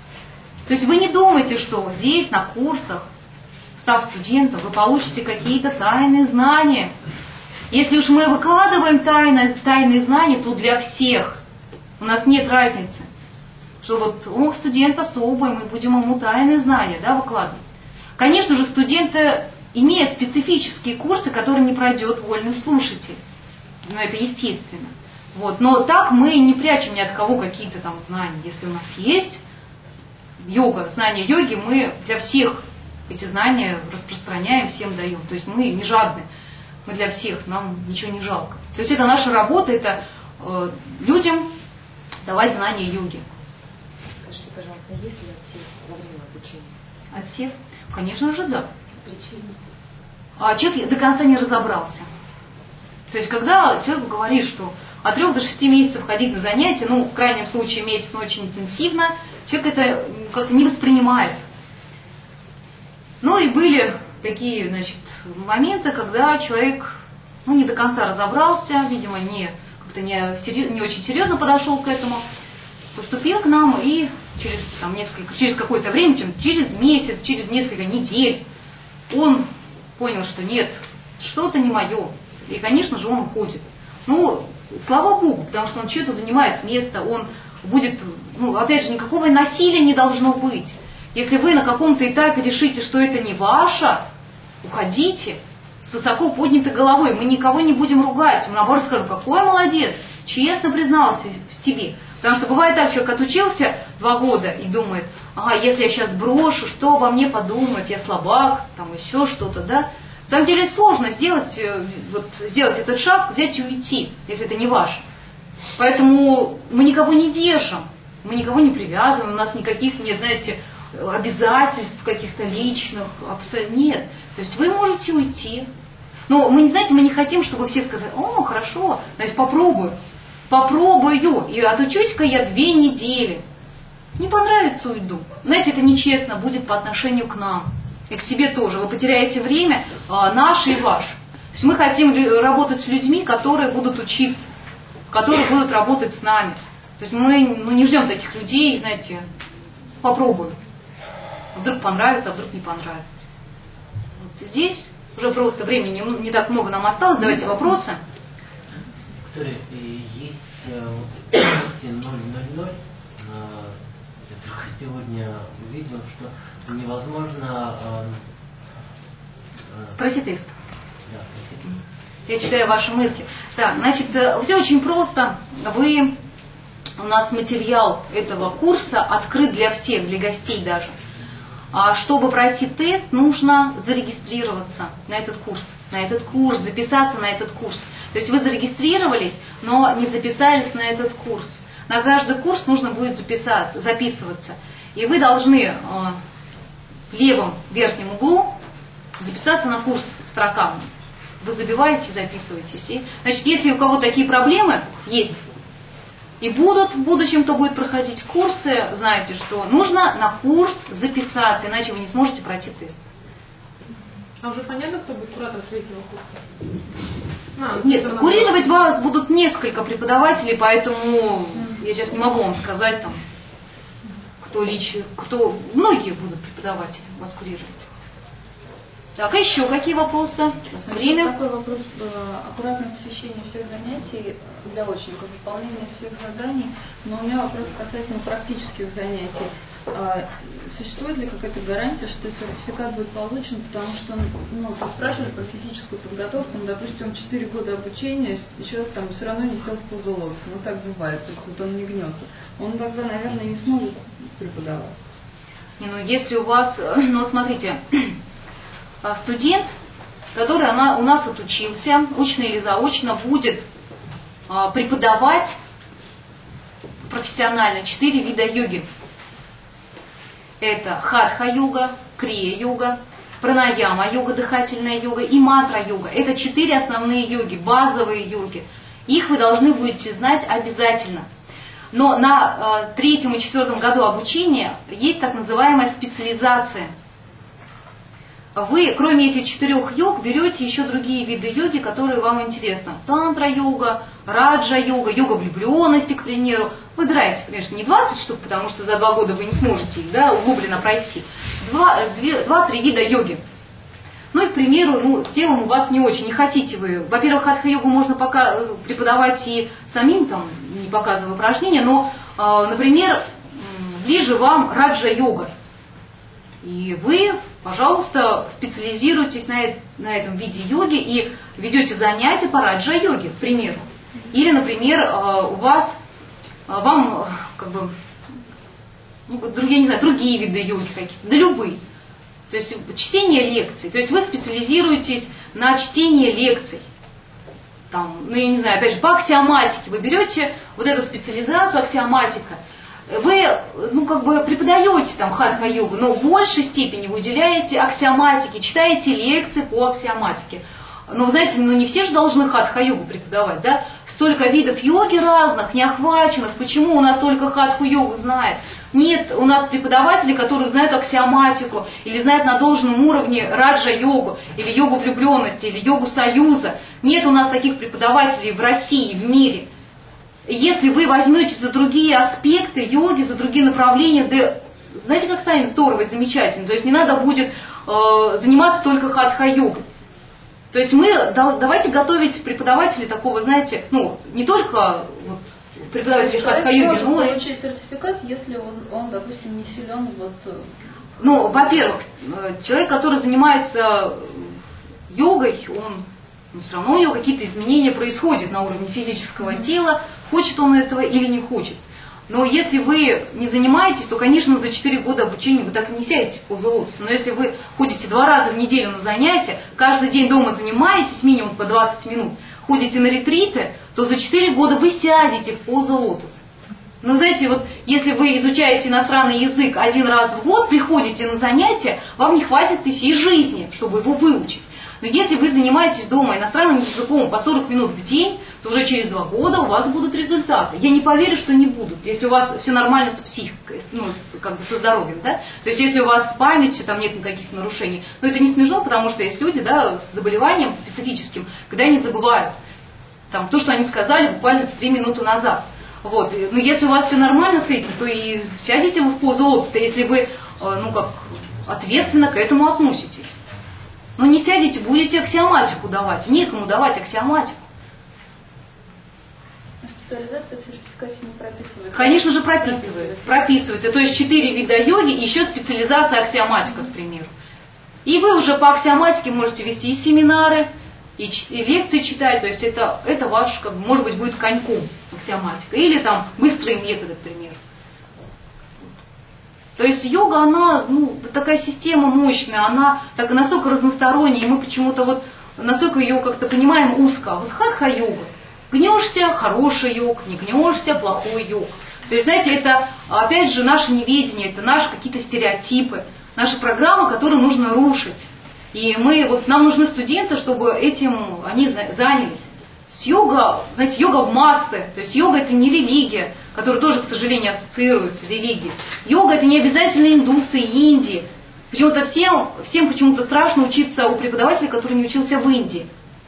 То есть вы не думайте, что здесь на курсах, став студентом, вы получите какие-то тайные знания. Если уж мы выкладываем тайны, тайные знания, то для всех. У нас нет разницы. Что вот, о, студент особый, мы будем ему тайные знания да, выкладывать. Конечно же, студенты имеют специфические курсы, которые не пройдет вольный слушатель. Но это естественно. Вот. Но так мы не прячем ни от кого какие-то там знания. Если у нас есть йога, знания йоги, мы для всех эти знания распространяем, всем даем. То есть мы не жадны. Мы для всех, нам ничего не жалко. То есть это наша работа, это э, людям давать знания йоги. Скажите, пожалуйста, есть ли отсев во время обучения? Отсев? Конечно же, да. Причина? А человек до конца не разобрался. То есть, когда человек говорит, что от трех до шести месяцев ходить на занятия, ну, в крайнем случае месяц, но очень интенсивно, человек это как-то не воспринимает. Ну и были такие, значит, моменты, когда человек, ну, не до конца разобрался, видимо, не, как-то не, серьез, не очень серьезно подошел к этому, поступил к нам и через, там, несколько, через какое-то время, через месяц, через несколько недель, он понял, что нет, что-то не мое. И, конечно же, он уходит. Ну, слава Богу, потому что он что-то занимает место, он будет, ну, опять же, никакого насилия не должно быть. Если вы на каком-то этапе решите, что это не ваше, уходите с высоко поднятой головой. Мы никого не будем ругать. Мы, наоборот, скажем, какой молодец, честно признался в себе. Потому что бывает так, человек отучился два года и думает, ага, если я сейчас брошу, что обо мне подумают, я слабак, там еще что-то, да. На самом деле сложно сделать, вот, сделать этот шаг, взять и уйти, если это не ваше. Поэтому мы никого не держим, мы никого не привязываем, у нас никаких нет, знаете, обязательств каких-то личных, абсолютно нет. То есть вы можете уйти. Но мы, знаете, мы не хотим, чтобы все сказали, о, хорошо, значит, попробую. Попробую, и отучусь-ка я две недели. Не понравится, уйду. Знаете, это нечестно будет по отношению к нам. И к себе тоже. Вы потеряете время а, наше и ваше. То есть мы хотим работать с людьми, которые будут учиться, которые будут работать с нами. То есть мы ну, не ждем таких людей, знаете, попробуем. Вдруг понравится, а вдруг не понравится. Вот здесь уже просто времени не, не так много нам осталось. Давайте вопросы. Виктория, есть вот ноль ноль ноль, я только сегодня увидел, что невозможно... Пройти тест. Да, пройти тест. Я читаю ваши мысли. Так, значит, все очень просто. Вы, у нас материал этого курса открыт для всех, для гостей даже. А чтобы пройти тест, нужно зарегистрироваться на этот курс, на этот курс, записаться на этот курс. То есть вы зарегистрировались, но не записались на этот курс. На каждый курс нужно будет записаться, записываться. И вы должны э, в левом верхнем углу записаться на курс строка. Вы забиваете, записываетесь. И, значит, если у кого такие проблемы есть, и будут в будущем, кто будет проходить курсы, знаете, что нужно на курс записаться, иначе вы не сможете пройти тест. А уже понятно, кто будет куратором третьего курса? А, Нет, курировать вас будут несколько преподавателей, поэтому я сейчас не могу вам сказать, там, кто лично, кто, многие будут преподаватели вас курировать. Так, а еще какие вопросы? Время. Такой вопрос. Аккуратное посещение всех занятий для очников, выполнение всех заданий. Но у меня вопрос касательно практических занятий. Существует ли какая-то гарантия, что сертификат будет получен, потому что, ну, вы спрашивали про физическую подготовку, ну, допустим, четыре года обучения, человек там все равно не сел в позу лотоса, ну, так бывает, то есть вот он не гнется. Он тогда, наверное, не сможет преподавать. Не, ну, если у вас, ну, смотрите, студент, который она, у нас отучился, очно или заочно, будет а, преподавать профессионально четыре вида йоги. Это хатха-йога, крия-йога, пранаяма-йога, дыхательная йога и мантра-йога. Это четыре основные йоги, базовые йоги. Их вы должны будете знать обязательно. Но на э, третьем и четвертом году обучения есть так называемая специализация. Вы, кроме этих четырех йог, берете еще другие виды йоги, которые вам интересны. Тантра-йога, раджа-йога, йога влюбленности, к примеру. Выбираете, конечно, не двадцать штук, потому что за два года вы не сможете их, да, углубленно пройти. Два-три вида йоги. Ну и, к примеру, ну, с телом у вас не очень, не хотите вы. Во-первых, хатха-йогу можно пока преподавать и самим, там, не показывая упражнения, но, например, ближе вам раджа-йога. И вы, пожалуйста, специализируйтесь на, на этом виде йоги и ведете занятия по раджа-йоге, к примеру. Или, например, у вас, вам, как бы, ну, я не знаю, другие виды йоги какие-то, да любые. То есть чтение лекций. То есть вы специализируетесь на чтении лекций. Там, ну, я не знаю, опять же, по аксиоматике. Вы берете вот эту специализацию аксиоматика. Вы, ну, как бы преподаете там хатха-йогу, но в большей степени вы уделяете аксиоматике, читаете лекции по аксиоматике. Но, вы знаете, ну, не все же должны хатха-йогу преподавать, да? Столько видов йоги разных, не охваченных. Почему у нас только хатха-йогу знает? Нет, у нас преподаватели, которые знают аксиоматику, или знают на должном уровне раджа-йогу, или йогу влюбленности, или йогу союза. Нет у нас таких преподавателей в России, в мире. Если вы возьмете за другие аспекты йоги, за другие направления, да, знаете, как станет здорово и замечательно. То есть не надо будет э, заниматься только хатха-йогой. То есть мы давайте готовить преподавателей такого, знаете, ну, не только вот, преподавателей хатха-йоги. Человек Ну, может получить сертификат, если он, он, допустим, не силен вот... Ну, во-первых, человек, который занимается йогой, он ну, все равно у него какие-то изменения происходят на уровне физического mm-hmm. тела, хочет он этого или не хочет. Но если вы не занимаетесь, то, конечно, за четыре года обучения вы так и не сядете в позу лотоса. Но если вы ходите два раза в неделю на занятия, каждый день дома занимаетесь минимум по двадцать минут, ходите на ретриты, то за четыре года вы сядете в позу лотоса. Но знаете, вот если вы изучаете иностранный язык один раз в год, приходите на занятия, вам не хватит и всей жизни, чтобы его выучить. Но если вы занимаетесь дома иностранным языком по сорок минут в день, то уже через два года у вас будут результаты. Я не поверю, что не будут, если у вас все нормально с психикой, ну, с, как бы со здоровьем, да? То есть если у вас с памятью, там нет никаких нарушений. Но это не смешно, потому что есть люди, да, с заболеванием специфическим, когда они забывают там, то, что они сказали буквально три минуты назад. Вот. Но если у вас все нормально с этим, то и сядете вы в позу лотоса, если вы, ну, как, ответственно к этому относитесь. Но не сядете, будете аксиоматику давать. Некому давать аксиоматику. Специализация в сертификате не прописывается? Конечно же прописывается. Прописывается. То есть четыре вида йоги и еще специализация аксиоматика, к примеру. И вы уже по аксиоматике можете вести и семинары, и, и лекции читать. То есть это, это ваш, как бы, может быть, будет коньком аксиоматика. Или там быстрые методы, к примеру. То есть йога, она, ну, такая система мощная, она так настолько разносторонняя, и мы почему-то вот настолько ее как-то понимаем узко. Вот хатха-йога. Гнешься, хороший йог, не гнешься, плохой йог. То есть, знаете, это, опять же, наше неведение, это наши какие-то стереотипы, наши программы, которые нужно рушить. И мы, вот нам нужны студенты, чтобы этим они занялись. С йога, знаете, йога в массы, то есть йога это не религия, которая тоже, к сожалению, ассоциируется с религией. Йога это не обязательно индусы и Индии. Почему-то всем, всем почему-то страшно учиться у преподавателя, который не учился в Индии.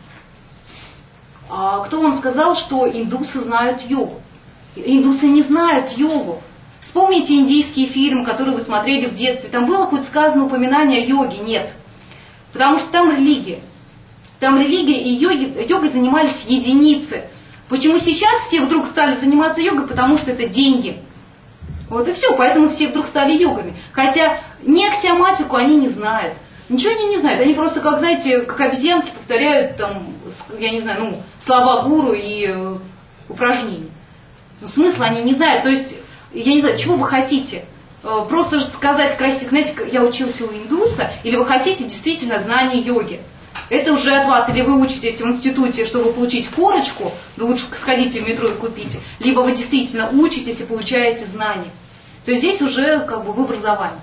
А кто вам сказал, что индусы знают йогу? Индусы не знают йогу. Вспомните индийские фильмы, которые вы смотрели в детстве. Там было хоть сказано упоминание о йоге? Нет. Потому что там религия. Там религия и йоги, йогой занимались единицы. Почему сейчас все вдруг стали заниматься йогой? Потому что это деньги. Вот и все, поэтому все вдруг стали йогами. Хотя ни аксиоматику они не знают. Ничего они не знают. Они просто, как, знаете, как обезьянки повторяют, там, я не знаю, ну, слова гуру и э, упражнения. Но смысла они не знают. То есть, я не знаю, чего вы хотите? Э, просто сказать красиво, знаете, я учился у индуса, или вы хотите действительно знания йоги? Это уже от вас. Или вы учитесь в институте, чтобы получить корочку, да лучше сходите в метро и купите, либо вы действительно учитесь и получаете знания. То есть здесь уже как бы в образовании.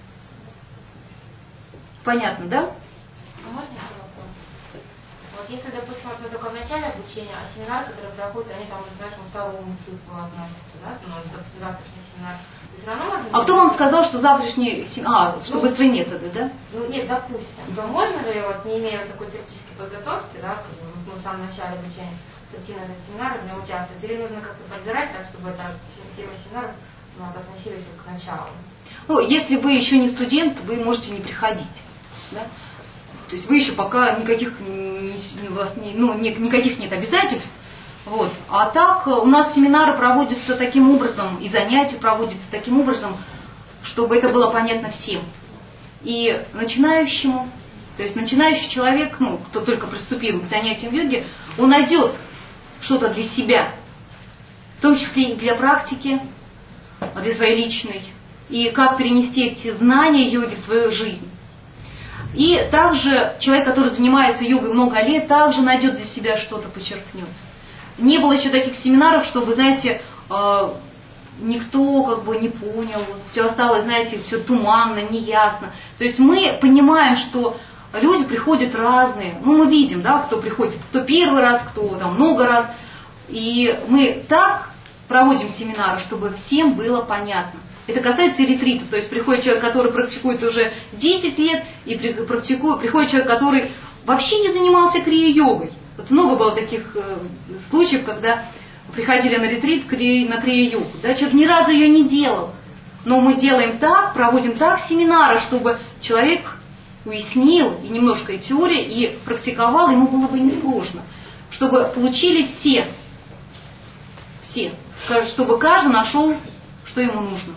Понятно, да? Можно еще вопрос? Вот если, допустим, это только в начале обучения, а семинар, который проходит, они там уже к нашему второму циклу относятся, да? Ну, допустим, завтрашний семинар. Все равно можно... А кто вам сказал, что завтрашний семинар... А, что ну, быстрые методы, да? Ну, нет, допустим. То можно ли, вот, не имея такой теоретической подготовки, да, как бы, ну, в самом начале обучения, прийти на этот семинар и участвовать? Или нужно как-то подбирать так, чтобы эта тема семинара, ну, относилась к началу? Ну, если вы еще не студент, вы можете не приходить. Да? То есть вы еще пока никаких, не, не, у вас не, ну, ни, никаких нет обязательств. Вот. А так у нас семинары проводятся таким образом, и занятия проводятся таким образом, чтобы это было понятно всем. И начинающему, то есть начинающий человек, ну, кто только приступил к занятиям йоги, он найдет что-то для себя, в том числе и для практики, для своей личной, и как перенести эти знания йоги в свою жизнь. И также человек, который занимается йогой много лет, также найдет для себя что-то, подчеркнет. Не было еще таких семинаров, чтобы, знаете, никто как бы не понял, все осталось, знаете, все туманно, неясно. То есть мы понимаем, что люди приходят разные. Ну, мы видим, да, кто приходит, кто первый раз, кто там много раз. И мы так проводим семинары, чтобы всем было понятно. Это касается и ретритов, то есть приходит человек, который практикует уже десять лет, и практикует, приходит человек, который вообще не занимался крия-йогой. Вот много было таких э, случаев, когда приходили на ретрит на крия-йогу. Да, человек ни разу ее не делал. Но мы делаем так, проводим так семинары, чтобы человек уяснил и немножко и теории, и практиковал, ему было бы несложно. Чтобы получили все. Все. чтобы каждый нашел, что ему нужно.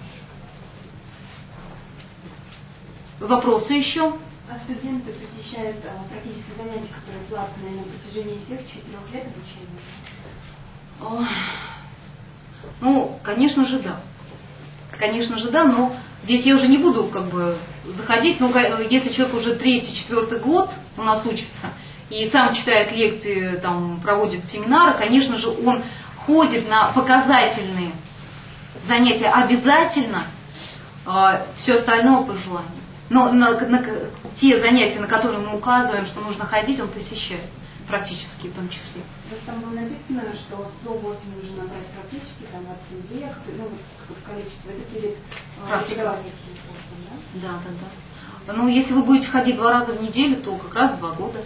Вопросы еще? А студенты посещают а, практические занятия, которые платные, на протяжении всех четырех лет обучения? О, ну, конечно же, да. Конечно же, да, но здесь я уже не буду как бы заходить, но если человек уже третий, четвертый год у нас учится, и сам читает лекции, там, проводит семинары, конечно же, он ходит на показательные занятия обязательно, а все остальное по желанию. Но на, на те занятия, на которые мы указываем, что нужно ходить, он посещает, практически в том числе. Там было написано, что сто восемь нужно набрать практически, там от семьи, ну, какое-то количество, это перед преподавательским курсом, да? Да, да, да. Ну, если вы будете ходить два раза в неделю, то как раз два года.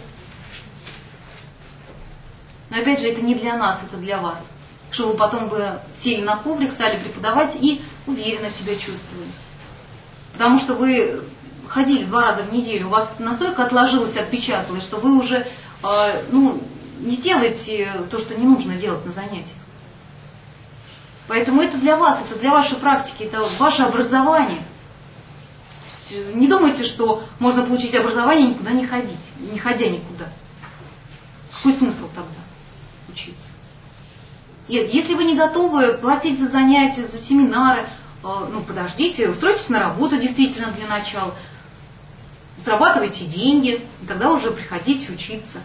Но опять же, это не для нас, это для вас. Чтобы потом вы сели на коврик, стали преподавать и уверенно себя чувствовали. Потому что вы ходили два раза в неделю, у вас настолько отложилось, отпечаталось, что вы уже э, ну, не делаете то, что не нужно делать на занятиях. Поэтому это для вас, это для вашей практики, это ваше образование. Не думайте, что можно получить образование и никуда не ходить, не ходя никуда. Какой смысл тогда учиться? Если вы не готовы платить за занятия, за семинары, ну подождите, устройтесь на работу действительно для начала, зарабатывайте деньги, и тогда уже приходите учиться.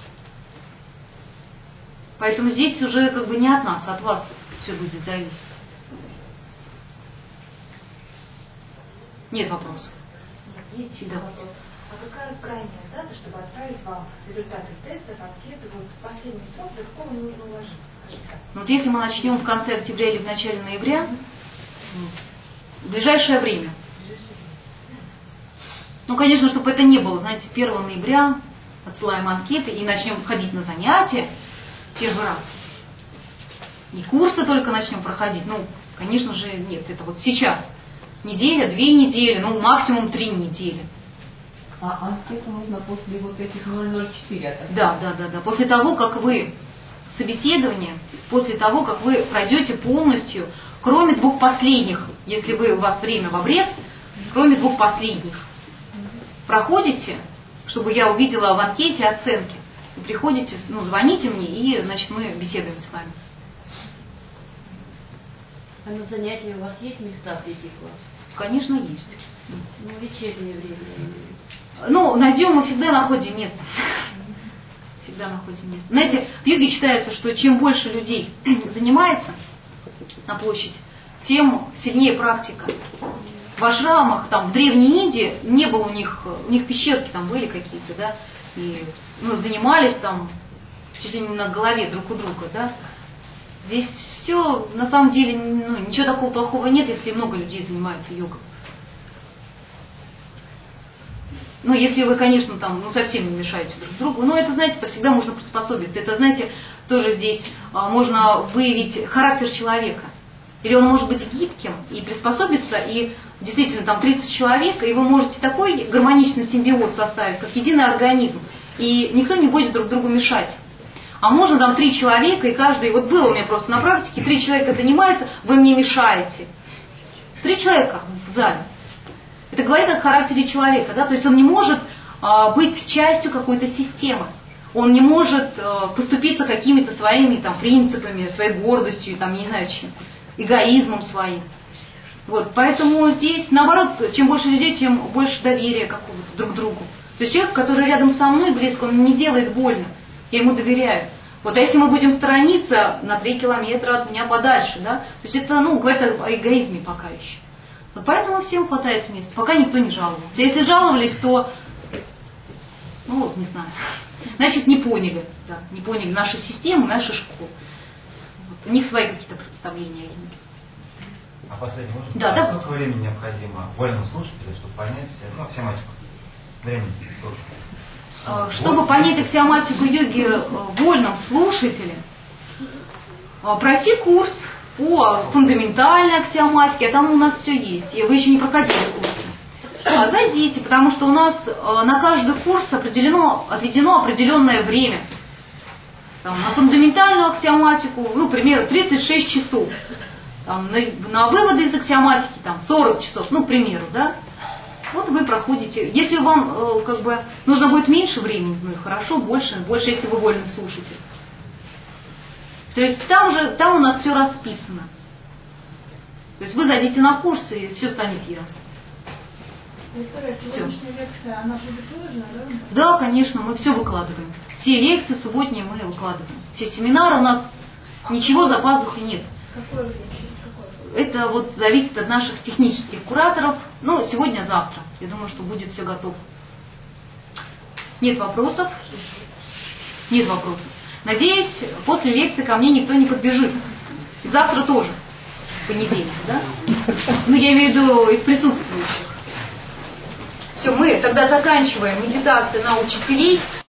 Поэтому здесь уже как бы не от нас, от вас все будет зависеть. Нет вопросов? Нет, есть да. Вопрос. А какая крайняя дата, чтобы отправить вам результаты тестов, анкеты, вот последний срок, до какого нужно уложить? Ну вот если мы начнем в конце октября или в начале ноября, в ближайшее время. Ну, конечно, чтобы это не было, знаете, первого ноября отсылаем анкеты и начнем ходить на занятия первый раз. И курсы только начнем проходить. Ну, конечно же, нет, это вот сейчас. Неделя, две недели, ну, максимум три недели. А анкету нужно после вот этих ноль ноль четыре отослать? Да, да, да, да. После того, как вы собеседование, после того, как вы пройдете полностью, кроме двух последних, если вы, у вас время в обрез, кроме двух последних, проходите, чтобы я увидела в анкете оценки. Вы приходите, ну, звоните мне, и, значит, мы беседуем с вами. А на занятия у вас есть места третий класс? Конечно, есть. Ну, вечернее время. Ну, найдем, мы всегда находим место. Всегда находим место. Знаете, в йоге считается, что чем больше людей занимается на площадь, тем сильнее практика. В ашрамах, там, в Древней Индии не было у них, у них пещерки там были какие-то, да, и ну, занимались там чуть ли не на голове друг у друга, да. Здесь все, на самом деле, ну, ничего такого плохого нет, если много людей занимаются йогой. Ну, если вы, конечно, там, ну, совсем не мешаете друг другу. Но это, знаете, это всегда можно приспособиться. Это, знаете, тоже здесь а, можно выявить характер человека. Или он может быть гибким и приспособиться, и действительно там тридцать человек, и вы можете такой гармоничный симбиоз составить, как единый организм. И никто не будет друг другу мешать. А можно там три человека, и каждый, вот было у меня просто на практике, три человека занимаются, вы мне мешаете. Три человека в зале. Это говорит о характере человека, да, то есть он не может а, быть частью какой-то системы. Он не может а, поступиться какими-то своими там принципами, своей гордостью, там, не знаю чем, эгоизмом своим. Вот, поэтому здесь, наоборот, чем больше людей, тем больше доверия какого-то друг к другу. То есть человек, который рядом со мной близко, он не делает больно, я ему доверяю. Вот а если мы будем сторониться на три километра от меня подальше, да, то есть это, ну, говорит о эгоизме пока еще. Вот поэтому всем хватает места, пока никто не жаловался. Если жаловались, то, ну вот, не знаю, значит, не поняли, да, не поняли нашу систему, нашу школу. Вот, у них свои какие-то представления о йоге. А последний можно? Да, а да. Сколько времени необходимо вольному слушателю, чтобы понять, ну, аксиоматику? Времени сколько? Чтобы понять аксиоматику йоги вольным слушателям, пройти курс по фундаментальной аксиоматике, а там у нас все есть. И вы еще не проходили курсы. А зайдите, потому что у нас на каждый курс определено, отведено определенное время. там, на фундаментальную аксиоматику, ну, к примеру, тридцать шесть часов. Там, на, на выводы из аксиоматики там, сорок часов, ну, к примеру, да. Вот вы проходите. Если вам э, как бы нужно будет меньше времени, ну и хорошо, больше, больше, если вы вольный слушатель. То есть там уже, там у нас все расписано. То есть вы зайдите на курс, и все станет ясно. Виктория, сегодняшняя лекция, она будет выложена, да? Да, конечно, мы все выкладываем. Все лекции субботние мы выкладываем. Все семинары у нас, ничего за пазухой нет. Какое время? Это вот зависит от наших технических кураторов. Ну, сегодня-завтра. Я думаю, что будет все готово. Нет вопросов? Нет вопросов. Надеюсь, после лекции ко мне никто не подбежит. И завтра тоже. Понедельник, да? Ну, я имею в виду из присутствующих. Все, мы тогда заканчиваем медитацию на учителей.